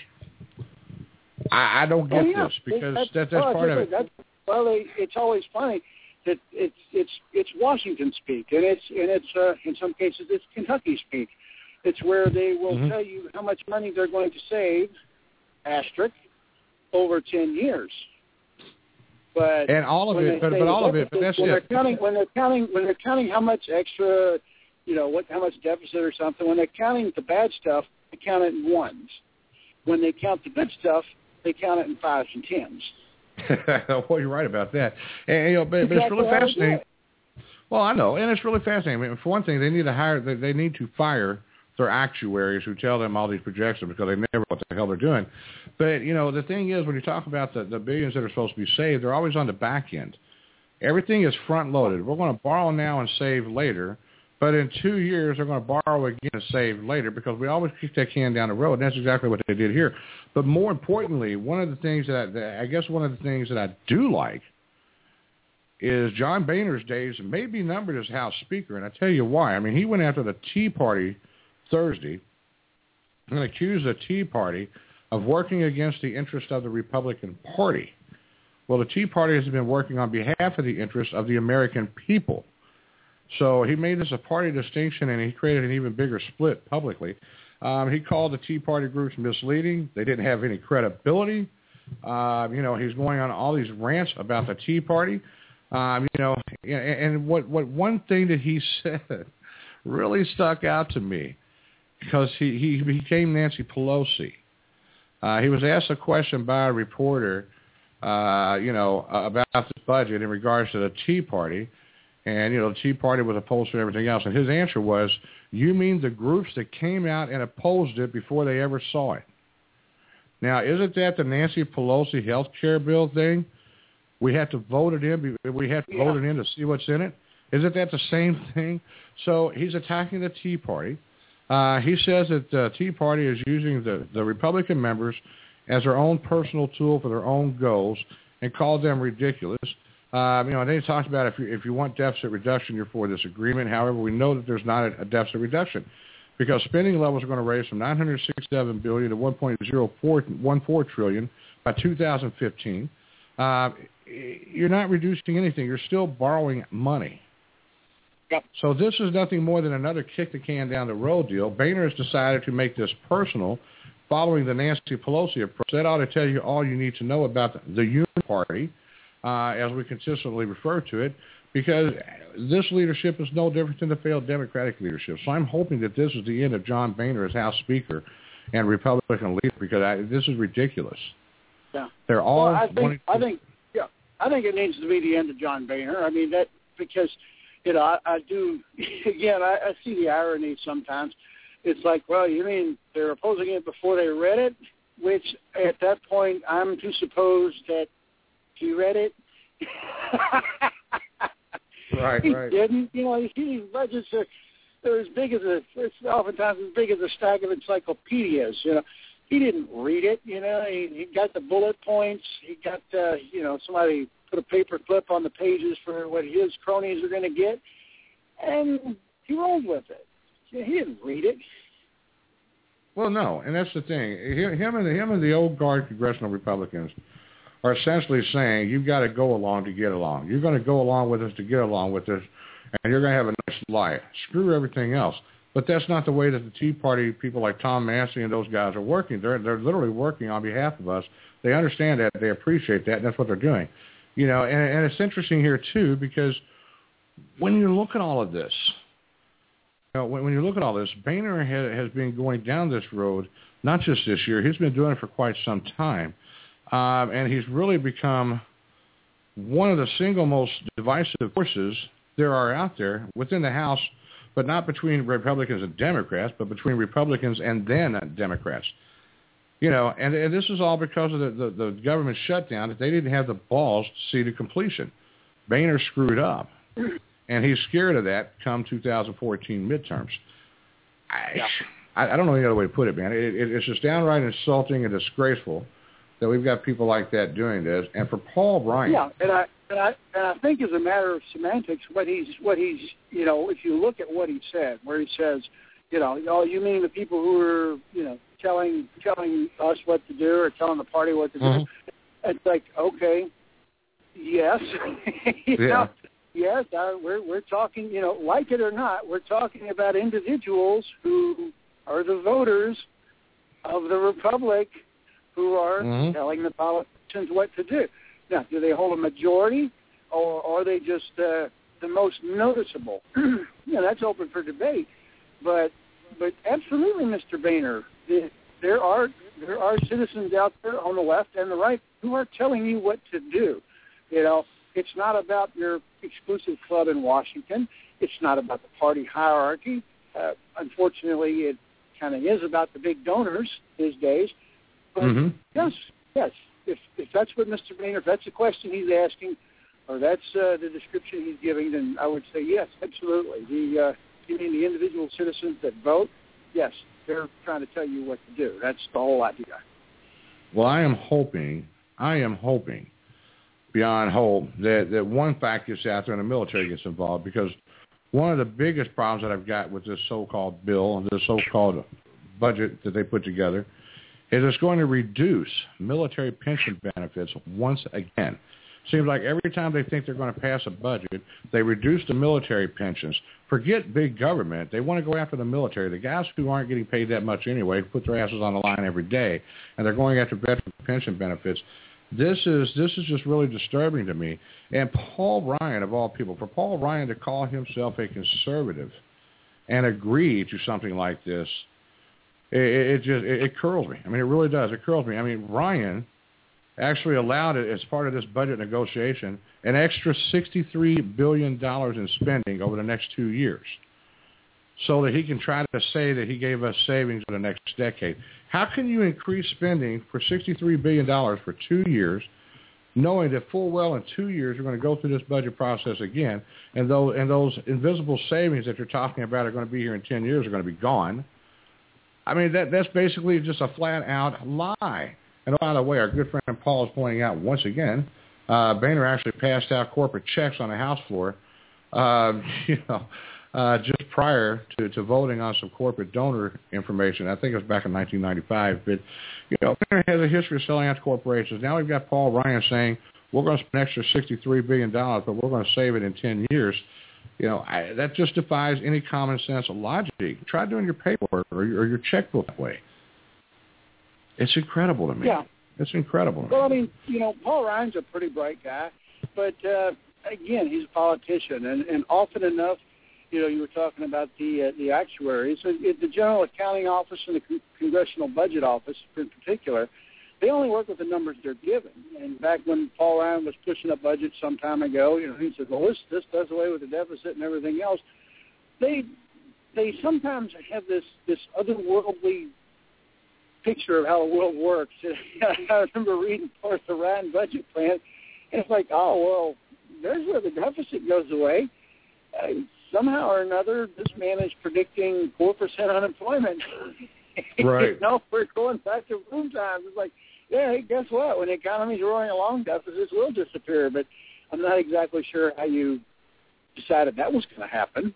I, I don't get oh, yeah. this because that's, that, that's well, part of it. That's, well, they, it's always funny that it's it's it's Washington speak, and it's and it's uh, in some cases it's Kentucky speak. It's where they will mm-hmm. tell you how much money they're going to save, asterisk, over ten years. But and all of it, but, but all of it, but that's when it. They're counting, when they're counting, when they're counting how much extra, you know, what how much deficit or something. When they're counting the bad stuff, they count it in ones. When they count the good stuff, they count it in fives and tens. Well, you're right about that. And, you know, but, but it's really fascinating. Well, I know, and it's really fascinating. I mean, for one thing, they need to hire, they, they need to fire their actuaries who tell them all these projections because they never know what the hell they're doing. But, you know, the thing is, when you talk about the, the billions that are supposed to be saved, they're always on the back end. Everything is front-loaded. We're going to borrow now and save later, but in two years, they're going to borrow again and save later because we always kick that can down the road, and that's exactly what they did here. But more importantly, one of the things that I, that I guess one of the things that I do like is John Boehner's days may be numbered as House Speaker, and I tell you why. I mean, he went after the Tea Party Thursday and accused the Tea Party of working against the interest of the Republican Party. Well, the Tea Party has been working on behalf of the interests of the American people. So he made this a party distinction, and he created an even bigger split publicly. Um, he called the Tea Party groups misleading. They didn't have any credibility. Uh, you know, he's going on all these rants about the Tea Party. Um, you know, and, and what, what one thing that he said really stuck out to me because he, he became Nancy Pelosi. Uh, he was asked a question by a reporter, uh, you know, about the budget in regards to the Tea Party. And, you know, the Tea Party was opposed to everything else. And his answer was, you mean the groups that came out and opposed it before they ever saw it? Now, isn't that the Nancy Pelosi health care bill thing? We have to vote it in. We have to yeah. vote it in to see what's in it. Isn't that the same thing? So he's attacking the Tea Party. Uh, he says that the Tea Party is using the, the Republican members as their own personal tool for their own goals and called them ridiculous. Um, you know, and then he talked about if you, if you want deficit reduction, you're for this agreement. However, we know that there's not a, a deficit reduction because spending levels are going to raise from nine hundred sixty-seven billion dollars to one point zero one four trillion dollars by two thousand fifteen. Uh, you're not reducing anything. You're still borrowing money. Yep. So this is nothing more than another kick the can down the road deal. Boehner has decided to make this personal following the Nancy Pelosi approach. That ought to tell you all you need to know about the, the Union Party, uh, as we consistently refer to it, because this leadership is no different than the failed Democratic leadership. So I'm hoping that this is the end of John Boehner as House Speaker and Republican leader because I, this is ridiculous. Yeah. They're all well, I think, wanting to, I think, yeah, I think it needs to be the end of John Boehner. I mean, that because, you know, I, I do, again, I, I see the irony sometimes. It's like, well, you mean they're opposing it before they read it, which at that point I'm to suppose that he read it. Right, he right. didn't. You know, you see these budgets are they're as big as a, it's oftentimes as big as a stack of encyclopedias, you know. He didn't read it, you know. He, he got the bullet points. He got, uh, you know, somebody put a paper clip on the pages for what his cronies are going to get, and he rolled with it. He didn't read it. Well, no, and that's the thing. Him and the, him and the old guard congressional Republicans are essentially saying you've got to go along to get along. You're going to go along with us to get along with us, and you're going to have a nice life. Screw everything else. But that's not the way that the Tea Party people like Tom Massey and those guys are working. They're they're literally working on behalf of us. They understand that. They appreciate that, and that's what they're doing. You know, and, and it's interesting here, too, because when you look at all of this, you know, when, when you look at all this, Boehner has, has been going down this road, not just this year. He's been doing it for quite some time. Um, and he's really become one of the single most divisive forces there are out there within the House, but not between Republicans and Democrats, but between Republicans and then Democrats. You know, and, and this is all because of the, the, the government shutdown, that they didn't have the balls to see to completion. Boehner screwed up, and he's scared of that come two thousand fourteen midterms. I, yeah. I, I don't know any other way to put it, man. It, it, it's just downright insulting and disgraceful that we've got people like that doing this. And for Paul Ryan, yeah, and I and I and I think as a matter of semantics, what he's what he's you know, if you look at what he said, where he says, you know, oh, you mean the people who are, you know, telling telling us what to do or telling the party what to do? Mm-hmm. It's like, okay, yes, you yeah. know, yes, uh, we're we're talking, you know, like it or not, we're talking about individuals who are the voters of the republic who are mm-hmm. telling the politicians what to do. Now, do they hold a majority, or are they just uh, the most noticeable? You know, that's open for debate. But but absolutely, Mister Boehner, there are there are citizens out there on the left and the right who are telling you what to do. You know, it's not about your exclusive club in Washington. It's not about the party hierarchy. Uh, unfortunately, it kind of is about the big donors these days. But mm-hmm. yes, yes. If if that's what Mister Boehner, if that's the question he's asking, or that's uh, the description he's giving, then I would say yes, absolutely. The uh, you mean the individual citizens that vote? Yes, they're trying to tell you what to do. That's the whole idea. Well, I am hoping, I am hoping, beyond hope, that, that one factor gets out there and the military gets involved, because one of the biggest problems that I've got with this so-called bill, this so-called budget that they put together, is it's going to reduce military pension benefits once again. Seems like every time they think they're going to pass a budget, they reduce the military pensions. Forget big government. They want to go after the military. The guys who aren't getting paid that much anyway put their asses on the line every day, and they're going after veteran pension benefits. This is this is just really disturbing to me. And Paul Ryan, of all people, for Paul Ryan to call himself a conservative and agree to something like this, it, it just it, it curls me. I mean, it really does. It curls me. I mean, Ryan actually allowed it as part of this budget negotiation an extra sixty-three billion dollars in spending over the next two years so that he can try to say that he gave us savings for the next decade. How can you increase spending for sixty-three billion dollars for two years knowing that full well in two years you're going to go through this budget process again, and those, and those invisible savings that you're talking about are going to be here in ten years are going to be gone? I mean, that that's basically just a flat-out lie. And by the way, our good friend Paul is pointing out once again, uh, Boehner actually passed out corporate checks on the House floor, uh, you know, uh, just prior to, to voting on some corporate donor information. I think it was back in nineteen ninety-five. But, you know, Boehner has a history of selling out to corporations. Now we've got Paul Ryan saying, we're going to spend an extra sixty-three billion dollars, but we're going to save it in ten years. You know, I, that just defies any common sense of logic. Try doing your paperwork or your, or your checkbook that way. It's incredible to me. Yeah. It's incredible. Well, I mean, you know, Paul Ryan's a pretty bright guy, but, uh, again, he's a politician, and, and often enough, you know, you were talking about the uh, the actuaries. So the General Accounting Office and the Con- Congressional Budget Office in particular, they only work with the numbers they're given. And back when Paul Ryan was pushing a budget some time ago, you know, he said, well, this, this does away with the deficit and everything else. They they sometimes have this, this otherworldly picture of how the world works. I remember reading part of the Ryan budget plan, and it's like, oh, well, there's where the deficit goes away. Uh, somehow or another, this man is predicting four percent unemployment. Right. You know, we're going back to boom times. It's like, yeah, hey, guess what? When the economy's roaring along, deficits will disappear. But I'm not exactly sure how you decided that was going to happen.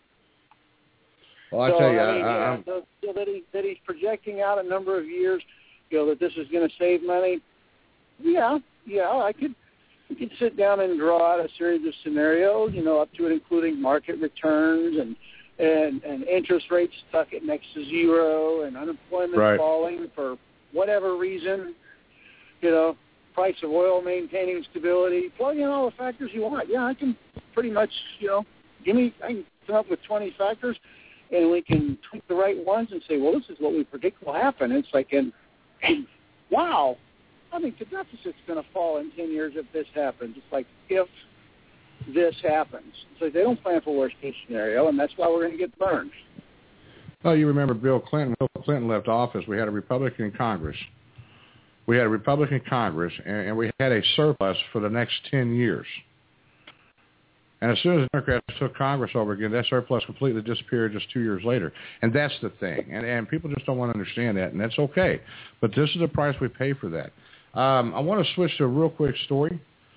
Well, I so, tell you, I mean, I, yeah, I'm, so, so that, he, that he's projecting out a number of years, you know, that this is going to save money. Yeah, yeah, I could, I could sit down and draw out a series of scenarios, you know, up to and including market returns and and, and interest rates stuck at next to zero and unemployment right. falling for whatever reason, you know, price of oil maintaining stability. Plug in all the factors you want. Yeah, I can pretty much, you know, give me, I can come up with twenty factors. And we can tweak the right ones and say, well, this is what we predict will happen. It's like, and, and wow, I think the deficit's going to fall in ten years if this happens. It's like, if this happens. So they don't plan for worst-case scenario, and that's why we're going to get burned. Well, you remember Bill Clinton. Bill Clinton left office. We had a Republican Congress. We had a Republican Congress, and, and we had a surplus for the next ten years. And as soon as the Democrats took Congress over again, that surplus completely disappeared just two years later. And that's the thing. And, and people just don't want to understand that, and that's okay. But this is the price we pay for that. Um, I want to switch to a real quick story.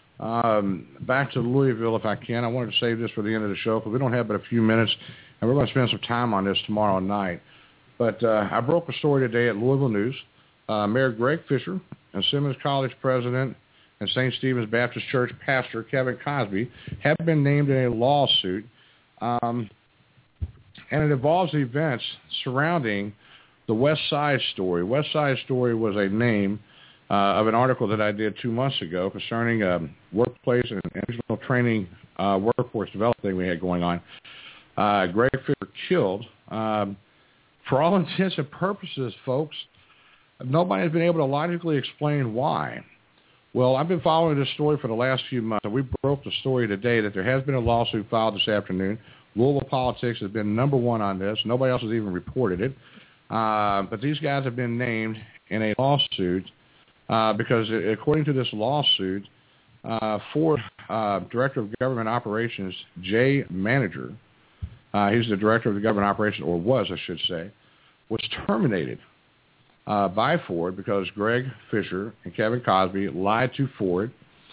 Um, back to Louisville, if I can. I wanted to save this for the end of the show because we don't have but a few minutes, and we're going to spend some time on this tomorrow night. But uh, I broke a story today at Louisville News. Uh, Mayor Greg Fisher and Simmons College president and Saint Stephen's Baptist Church pastor Kevin Cosby have been named in a lawsuit, um, and it involves events surrounding the West Side Story. West Side Story was a name uh, of an article that I did two months ago concerning um, workplace and regional training uh, workforce development thing we had going on. Uh, Greg Fisher killed. Um, for all intents and purposes, folks, nobody has been able to logically explain why. Well, I've been following this story for the last few months, and we broke the story today that there has been a lawsuit filed this afternoon. Louisville Politics has been number one on this. Nobody else has even reported it. Uh, but these guys have been named in a lawsuit uh, because, according to this lawsuit, uh, Ford uh, Director of Government Operations, Jay Manager, uh, he's the Director of the Government Operations, or was, I should say, was terminated Uh, by Ford because Greg Fisher and Kevin Cosby lied to Ford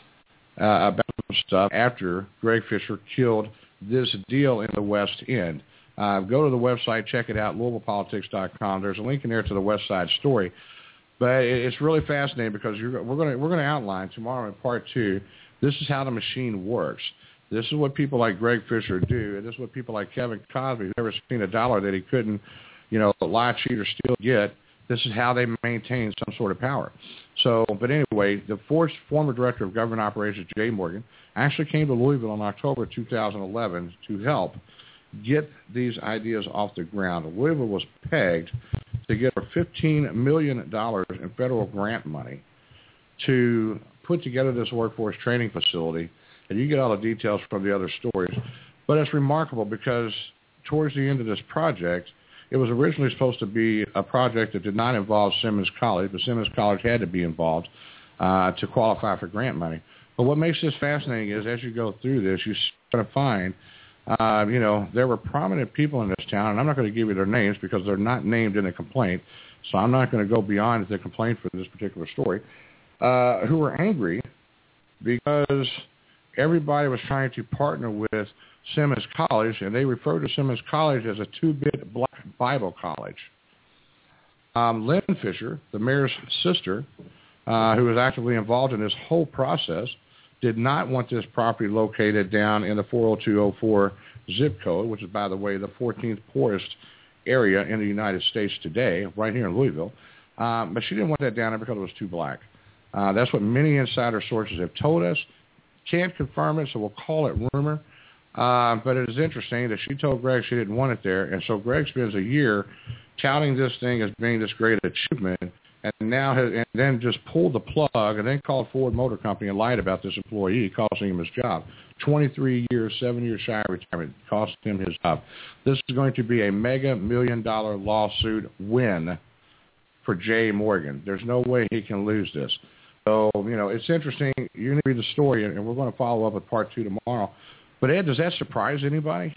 uh, about some stuff after Greg Fisher killed this deal in the West End. Uh, go to the website, check it out, Louisville Politics dot com. There's a link in there to the West Side Story. But it's really fascinating because you're, we're going to we're going to outline tomorrow in part two. This is how the machine works. This is what people like Greg Fisher do, and this is what people like Kevin Cosby, who've never seen a dollar that he couldn't, you know, lie, cheat, or steal, get. This is how they maintain some sort of power. So, but anyway, the Ford's former Director of Government Operations, Jay Morgan, actually came to Louisville in October two thousand eleven to help get these ideas off the ground. Louisville was pegged to get fifteen million dollars in federal grant money to put together this workforce training facility. And you get all the details from the other stories. But it's remarkable because towards the end of this project, it was originally supposed to be a project that did not involve Simmons College, but Simmons College had to be involved uh, to qualify for grant money. But what makes this fascinating is as you go through this, you're going to find, uh, you know, there were prominent people in this town, and I'm not going to give you their names because they're not named in the complaint, so I'm not going to go beyond the complaint for this particular story, uh, who were angry because everybody was trying to partner with Simmons College, and they refer to Simmons College as a two-bit black Bible college. Um, Lynn Fisher, the mayor's sister, uh, who was actively involved in this whole process, did not want this property located down in the four oh two oh four zip code, which is, by the way, the fourteenth poorest area in the United States today, right here in Louisville. Um, but she didn't want that down there because it was too black. Uh, that's what many insider sources have told us. Can't confirm it, so we'll call it rumor. Uh, but it is interesting that she told Greg she didn't want it there, and so Greg spends a year touting this thing as being this great achievement, and now has, and then just pulled the plug and then called Ford Motor Company and lied about this employee, costing him his job. twenty-three years, seven years shy of retirement, cost him his job. This is going to be a mega million dollar lawsuit win for Jay Morgan. There's no way he can lose this. So, you know, it's interesting. You can read the story, and we're going to follow up with part two tomorrow. But, Ed, does that surprise anybody?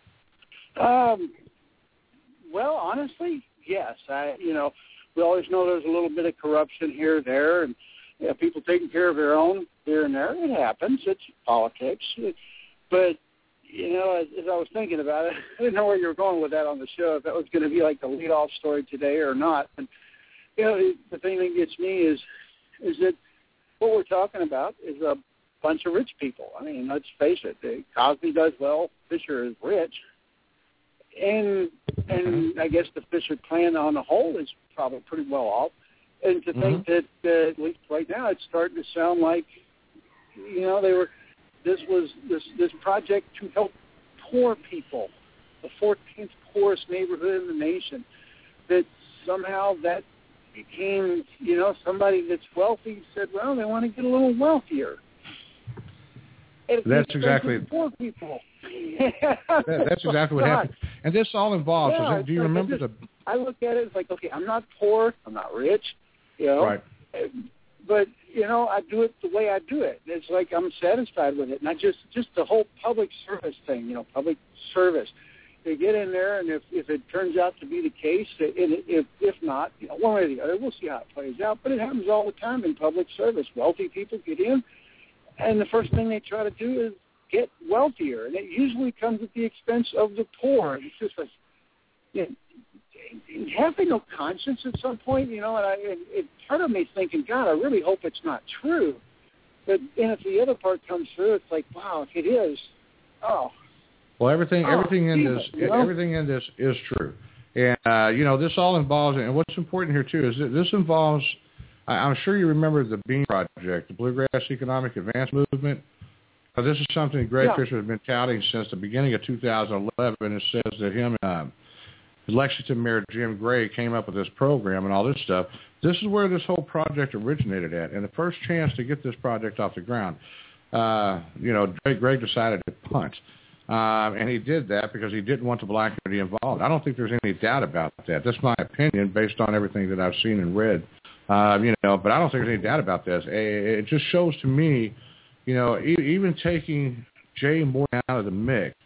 Um, well, honestly, yes. I, you know, we always know there's a little bit of corruption here or there, and you know, people taking care of their own here and there. It happens. It's politics. But, you know, as, as I was thinking about it, I didn't know where you were going with that on the show, if that was going to be like the lead-off story today or not. And, you know, the thing that gets me is, is that what we're talking about is a bunch of rich people. I mean, let's face it, Cosby does well, Fisher is rich, and and I guess the Fisher clan on the whole is probably pretty well off. And to mm-hmm. think that uh, at least right now it's starting to sound like, you know, they were this was this this project to help poor people, the fourteenth poorest neighborhood in the nation, that somehow that became, you know, somebody that's wealthy said, well, they want to get a little wealthier. That's exactly poor people. that, that's exactly what happened. And this all involves. Yeah, is, do you like remember I just, the? I look at it. It's like, okay, I'm not poor. I'm not rich. You know. Right. but, you know, I do it the way I do it. It's like I'm satisfied with it. And I just, just the whole public service thing, you know, public service. They get in there, and if, if it turns out to be the case, it, if if not, you know, one way or the other, we'll see how it plays out. But it happens all the time in public service. Wealthy people get in, and the first thing they try to do is get wealthier, and it usually comes at the expense of the poor. It's just like, you know, have they no conscience at some point, you know? And I, it, it part of me thinking, God, I really hope it's not true. But then if the other part comes through, it's like, wow, if it is, oh. Well, everything, oh, everything in Jesus, this, you know? everything in this is true, and uh, you know, this all involves. And what's important here too is that this involves. I, I'm sure you remember the BEAM project, the Bluegrass Economic Advance Movement. Uh, this is something Greg yeah. Fisher has been touting since the beginning of two thousand eleven. It says that him and uh, Lexington Mayor Jim Gray came up with this program and all this stuff. This is where this whole project originated at, and the first chance to get this project off the ground, uh, you know, Greg, Greg decided to punt. Um, and he did that because he didn't want the black community involved. I don't think there's any doubt about that. That's my opinion based on everything that I've seen and read. Uh, you know, but I don't think there's any doubt about this. It just shows to me, you know, even taking Jay Morgan out of the mix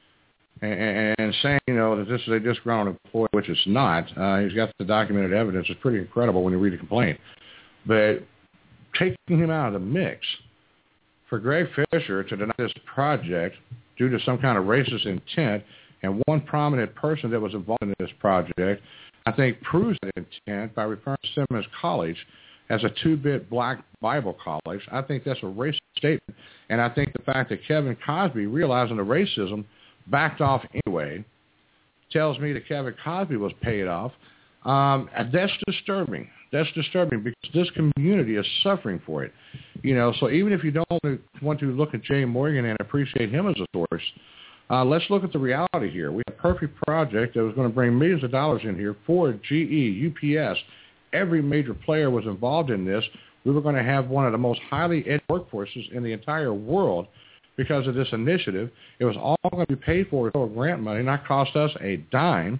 and, and saying, you know, that this is a disgruntled employee, which it's not. Uh, he's got the documented evidence. It's pretty incredible when you read the complaint. But taking him out of the mix for Greg Fisher to deny this project due to some kind of racist intent, and one prominent person that was involved in this project, I think proves that intent by referring to Simmons College as a two-bit black Bible college. I think that's a racist statement, and I think the fact that Kevin Cosby, realizing the racism, backed off anyway, tells me that Kevin Cosby was paid off. Um, that's disturbing. That's disturbing because this community is suffering for it. You know, so even if you don't want to look at Jay Morgan and appreciate him as a source, uh, let's look at the reality here. We have a perfect project that was going to bring millions of dollars in here. Ford, G E, U P S, every major player was involved in this. We were going to have one of the most highly educated workforces in the entire world because of this initiative. It was all going to be paid for with grant money, not cost us a dime.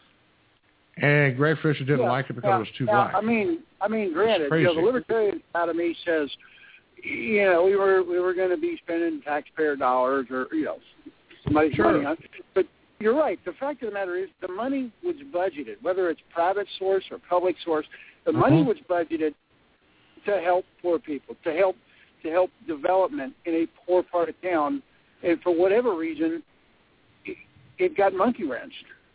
And Greg Fisher didn't yeah, like it because yeah, it was too yeah, black. I mean, I mean, granted, you know, the libertarian side of me says, you know, we were we were going to be spending taxpayer dollars or you know, somebody's sure. money on. But you're right. The fact of the matter is, the money was budgeted, whether it's private source or public source. The mm-hmm. money was budgeted to help poor people, to help to help development in a poor part of town, and for whatever reason, it, it got monkey wrenched.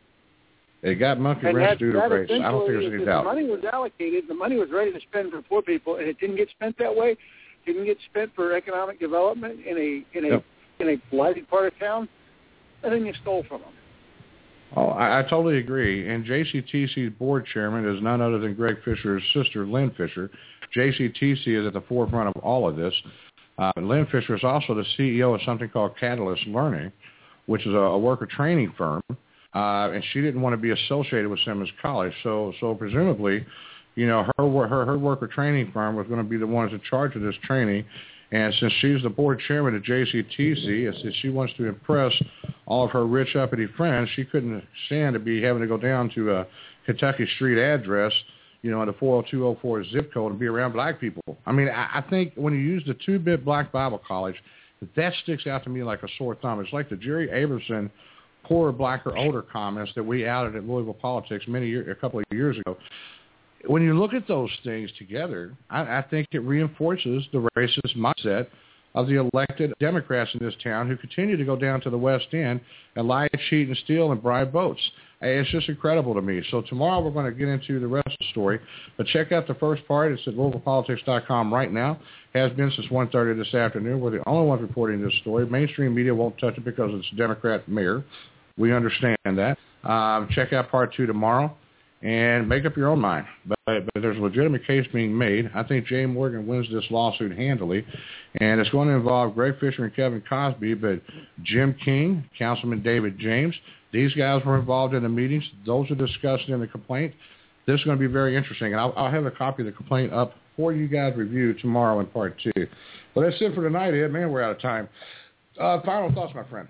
It got monkey and wrenched that, due to that race. I don't think there's any doubt. The money was allocated. The money was ready to spend for poor people, and it didn't get spent that way. Didn't get spent for economic development in a in a yep. in a blighted part of town. And then you stole from them. Oh, I, I totally agree. And J C T C's board chairman is none other than Greg Fisher's sister, Lynn Fisher. J C T C is at the forefront of all of this. Uh, Lynn Fisher is also the C E O of something called Catalyst Learning, which is a, a worker training firm. Uh, and she didn't want to be associated with Simmons College, so so presumably, you know, her her her worker training firm was going to be the ones in charge of this training. And since she's the board chairman of J C T C, and since she wants to impress all of her rich uppity friends, she couldn't stand to be having to go down to a Kentucky Street address, you know, in the four oh two oh four zip code and be around black people. I mean, I, I think when you use the two-bit black Bible college, that sticks out to me like a sore thumb. It's like the Jerry Abramson poorer, blacker, older comments that we outed at Louisville Politics many year, a couple of years ago. When you look at those things together, I, I think it reinforces the racist mindset of the elected Democrats in this town who continue to go down to the West End and lie, cheat, and steal and bribe votes. It's just incredible to me. So tomorrow we're going to get into the rest of the story. But check out the first part. It's at Louisville Politics dot com right now. Has been since one thirty this afternoon. We're the only ones reporting this story. Mainstream media won't touch it because it's a Democrat mayor. We understand that. Um, check out part two tomorrow and make up your own mind. But, but there's a legitimate case being made. I think Jay Morgan wins this lawsuit handily, and it's going to involve Greg Fisher and Kevin Cosby, but Jim King, Councilman David James, these guys were involved in the meetings. Those are discussed in the complaint. This is going to be very interesting, and I'll, I'll have a copy of the complaint up for you guys to review tomorrow in part two. Well, that's it for tonight, Ed. Man, we're out of time. Uh, final thoughts, my friend.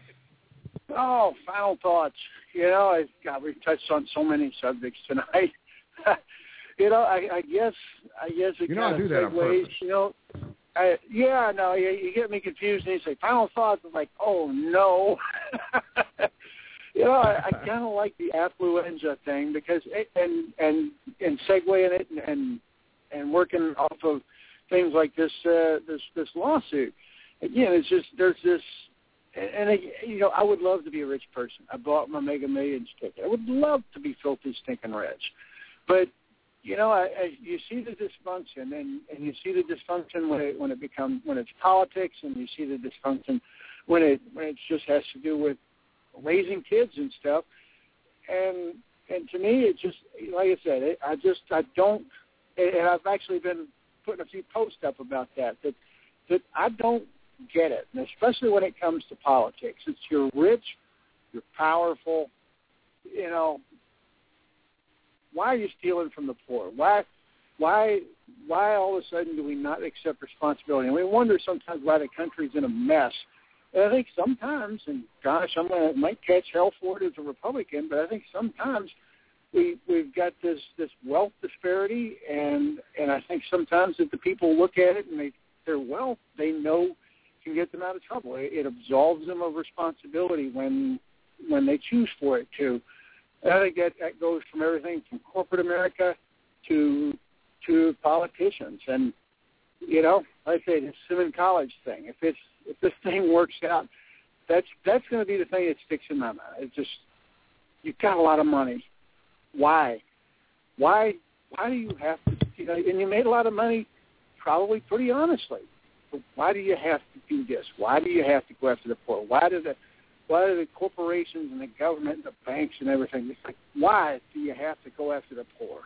Oh, final thoughts. You know, I, God, we've touched on so many subjects tonight. you know, I, I guess, I guess it you know, kind I do of that on segues, purpose. you know. I, yeah, no, you, you get me confused, and you say final thoughts. I'm like, oh no. You know, I, I kind of like the affluenza thing because, it, and and and segueing it and, and and working off of things like this uh, this this lawsuit. Again, it's just there's this, and, and you know, I would love to be a rich person. I bought my Mega Millions ticket. I would love to be filthy stinking rich, but you know, I, I, you see the dysfunction, and, and you see the dysfunction when it when it becomes when it's politics, and you see the dysfunction when it when it just has to do with raising kids and stuff. And and to me, it just like I said, it, I just I don't, and I've actually been putting a few posts up about that that that I don't get it, and especially when it comes to politics. It's you're rich, you're powerful, you know. Why are you stealing from the poor? Why, why, why all of a sudden do we not accept responsibility? And we wonder sometimes why the country's in a mess. And I think sometimes, and gosh, I'm gonna might catch hell for it as a Republican, but I think sometimes we we've got this this wealth disparity, and and I think sometimes that the people look at it and they their wealth they know can get them out of trouble. It, it absolves them of responsibility when when they choose for it to. I think that, that goes from everything from corporate America to to politicians. And, you know, like I say, the Simmons College thing, if it's if this thing works out, that's that's going to be the thing that sticks in my mind. It's just, you've got a lot of money. Why? Why why do you have to, you know, and you made a lot of money probably pretty honestly. But why do you have to do this? Why do you have to go after the poor? Why do the Why do the corporations and the government and the banks and everything, it's like, why do you have to go after the poor?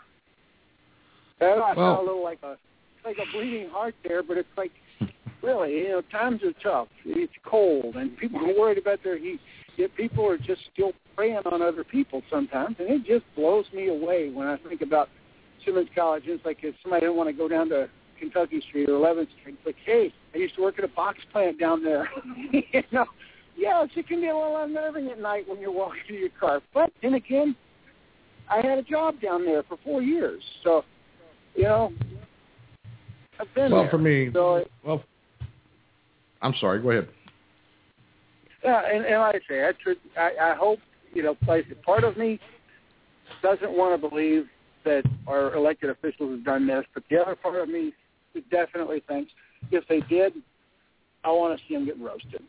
And I well, sound a little like a like a bleeding heart there, but it's like, really, you know, times are tough. It's cold, and people are worried about their heat. Yet people are just still preying on other people sometimes, and it just blows me away when I think about Simmons College. It's like if somebody didn't want to go down to Kentucky Street or eleventh Street, it's like, hey, I used to work at a box plant down there. You know? Yes, it can be a little unnerving at night when you're walking to your car. But then again, I had a job down there for four years. So, you know, I've been well, there. for me, so, well, I'm sorry, go ahead. Yeah, and, and like I say, I, tr- I, I hope, you know, part of me doesn't want to believe that our elected officials have done this, but the other part of me definitely thinks if they did, I want to see them get roasted.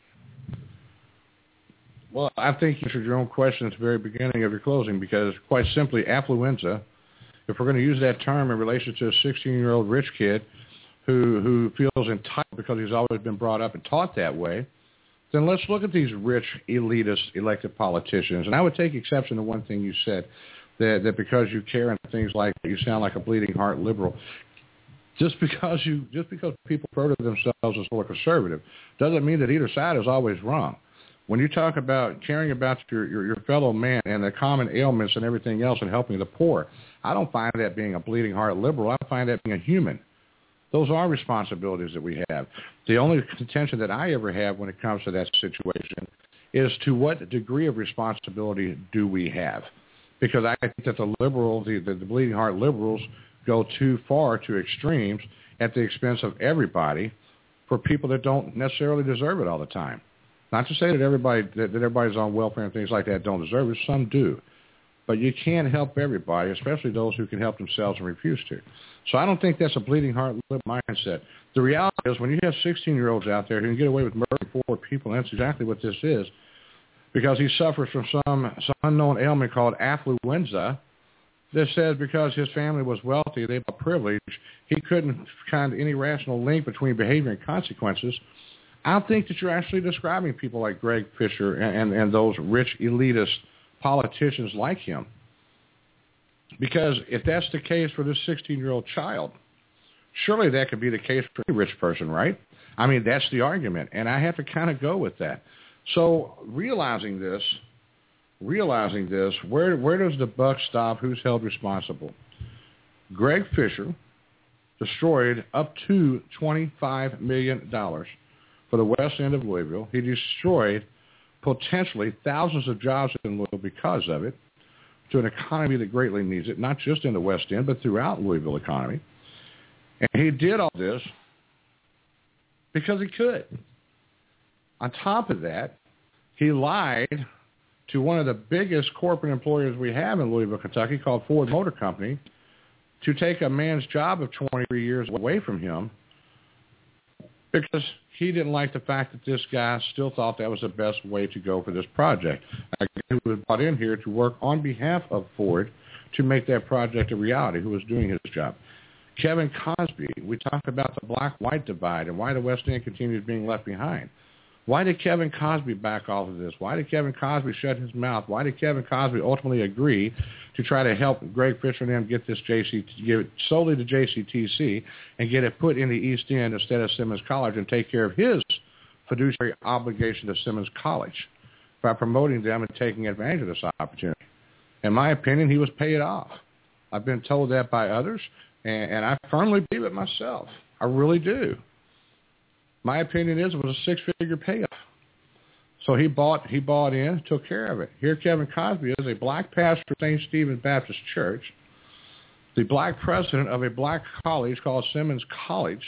Well, I think you answered your own question at the very beginning of your closing because, quite simply, affluenza, if we're going to use that term in relation to a sixteen-year-old rich kid who, who feels entitled because he's always been brought up and taught that way, then let's look at these rich, elitist elected politicians. And I would take exception to one thing you said, that, that because you care and things like that, you sound like a bleeding heart liberal. Just because you, just because people refer to themselves as more conservative doesn't mean that either side is always wrong. When you talk about caring about your, your, your fellow man and the common ailments and everything else and helping the poor, I don't find that being a bleeding heart liberal. I find that being a human. Those are responsibilities that we have. The only contention that I ever have when it comes to that situation is to what degree of responsibility do we have? Because I think that the liberal, the, the, the bleeding heart liberals go too far to extremes at the expense of everybody for people that don't necessarily deserve it all the time. Not to say that everybody that, that everybody's on welfare and things like that don't deserve it. Some do. But you can't help everybody, especially those who can help themselves and refuse to. So I don't think that's a bleeding heart mindset. The reality is when you have sixteen-year-olds out there who can get away with murdering four people, and that's exactly what this is, because he suffers from some, some unknown ailment called affluenza that says because his family was wealthy, they were privileged, he couldn't find any rational link between behavior and consequences. I think that you're actually describing people like Greg Fisher and, and, and those rich elitist politicians like him. Because if that's the case for this sixteen-year-old child, surely that could be the case for any rich person, right? I mean, that's the argument, and I have to kind of go with that. So realizing this, realizing this, where where does the buck stop? Who's held responsible? Greg Fisher destroyed up to twenty-five million dollars for the west end of Louisville. He destroyed potentially thousands of jobs in Louisville because of it. to an economy that greatly needs it, not just in the West End, but throughout Louisville economy. And he did all this because he could. On top of that, he lied to one of the biggest corporate employers we have in Louisville, Kentucky, called Ford Motor Company, to take a man's job of twenty-three years away from him because he didn't like the fact that this guy still thought that was the best way to go for this project. A guy who was brought in here to work on behalf of Ford to make that project a reality, who was doing his job. Kevin Cosby, we talked about the black-white divide and why the West End continues being left behind. Why did Kevin Cosby back off of this? Why did Kevin Cosby shut his mouth? Why did Kevin Cosby ultimately agree to try to help Greg Fisher and them get this J C T, give it solely to J C T C and get it put in the East End instead of Simmons College and take care of his fiduciary obligation to Simmons College by promoting them and taking advantage of this opportunity? In my opinion, he was paid off. I've been told that by others, and, and I firmly believe it myself. I really do. My opinion is it was a six-figure payoff. So he bought he bought in, took care of it. Here Kevin Cosby is a black pastor of Saint Stephen's Baptist Church, the black president of a black college called Simmons College,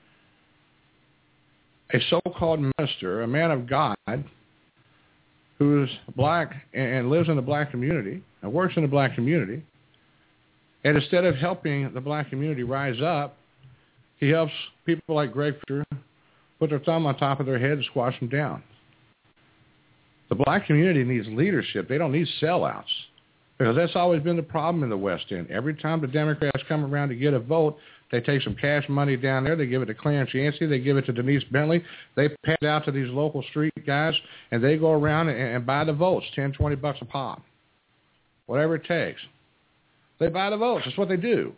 a so-called minister, a man of God, who is black and lives in the black community and works in the black community. And instead of helping the black community rise up, he helps people like Greg Fisher put their thumb on top of their head and squash them down. The black community needs leadership. They don't need sellouts, because that's always been the problem in the West End. Every time the Democrats come around to get a vote, they take some cash money down there. They give it to Clarence Yancey. They give it to Denise Bentley. They pass it out to these local street guys, and they go around and, and buy the votes, ten, twenty bucks a pop, whatever it takes. They buy the votes. That's what they do.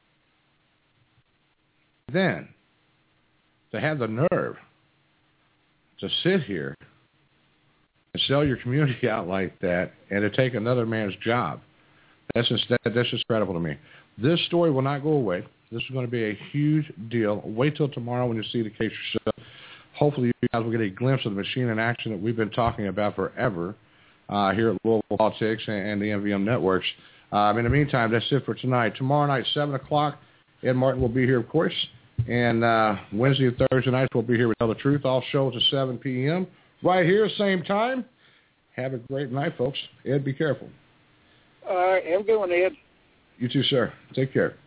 Then, to have the nerve to sit here and sell your community out like that and to take another man's job, that's just, that, that's just incredible to me. This story will not go away. This is going to be a huge deal. Wait till tomorrow when you see the case yourself. Hopefully you guys will get a glimpse of the machine in action that we've been talking about forever uh, here at Louisville Politics and, and the M V M Networks. Um, in the meantime, that's it for tonight. Tomorrow night, seven o'clock, Ed Martin will be here, of course. And uh, Wednesday and Thursday nights, we'll be here with Tell the Truth. All shows at seven p.m. right here, same time. Have a great night, folks. Ed, be careful. All right. Have a good one, Ed. You too, sir. Take care.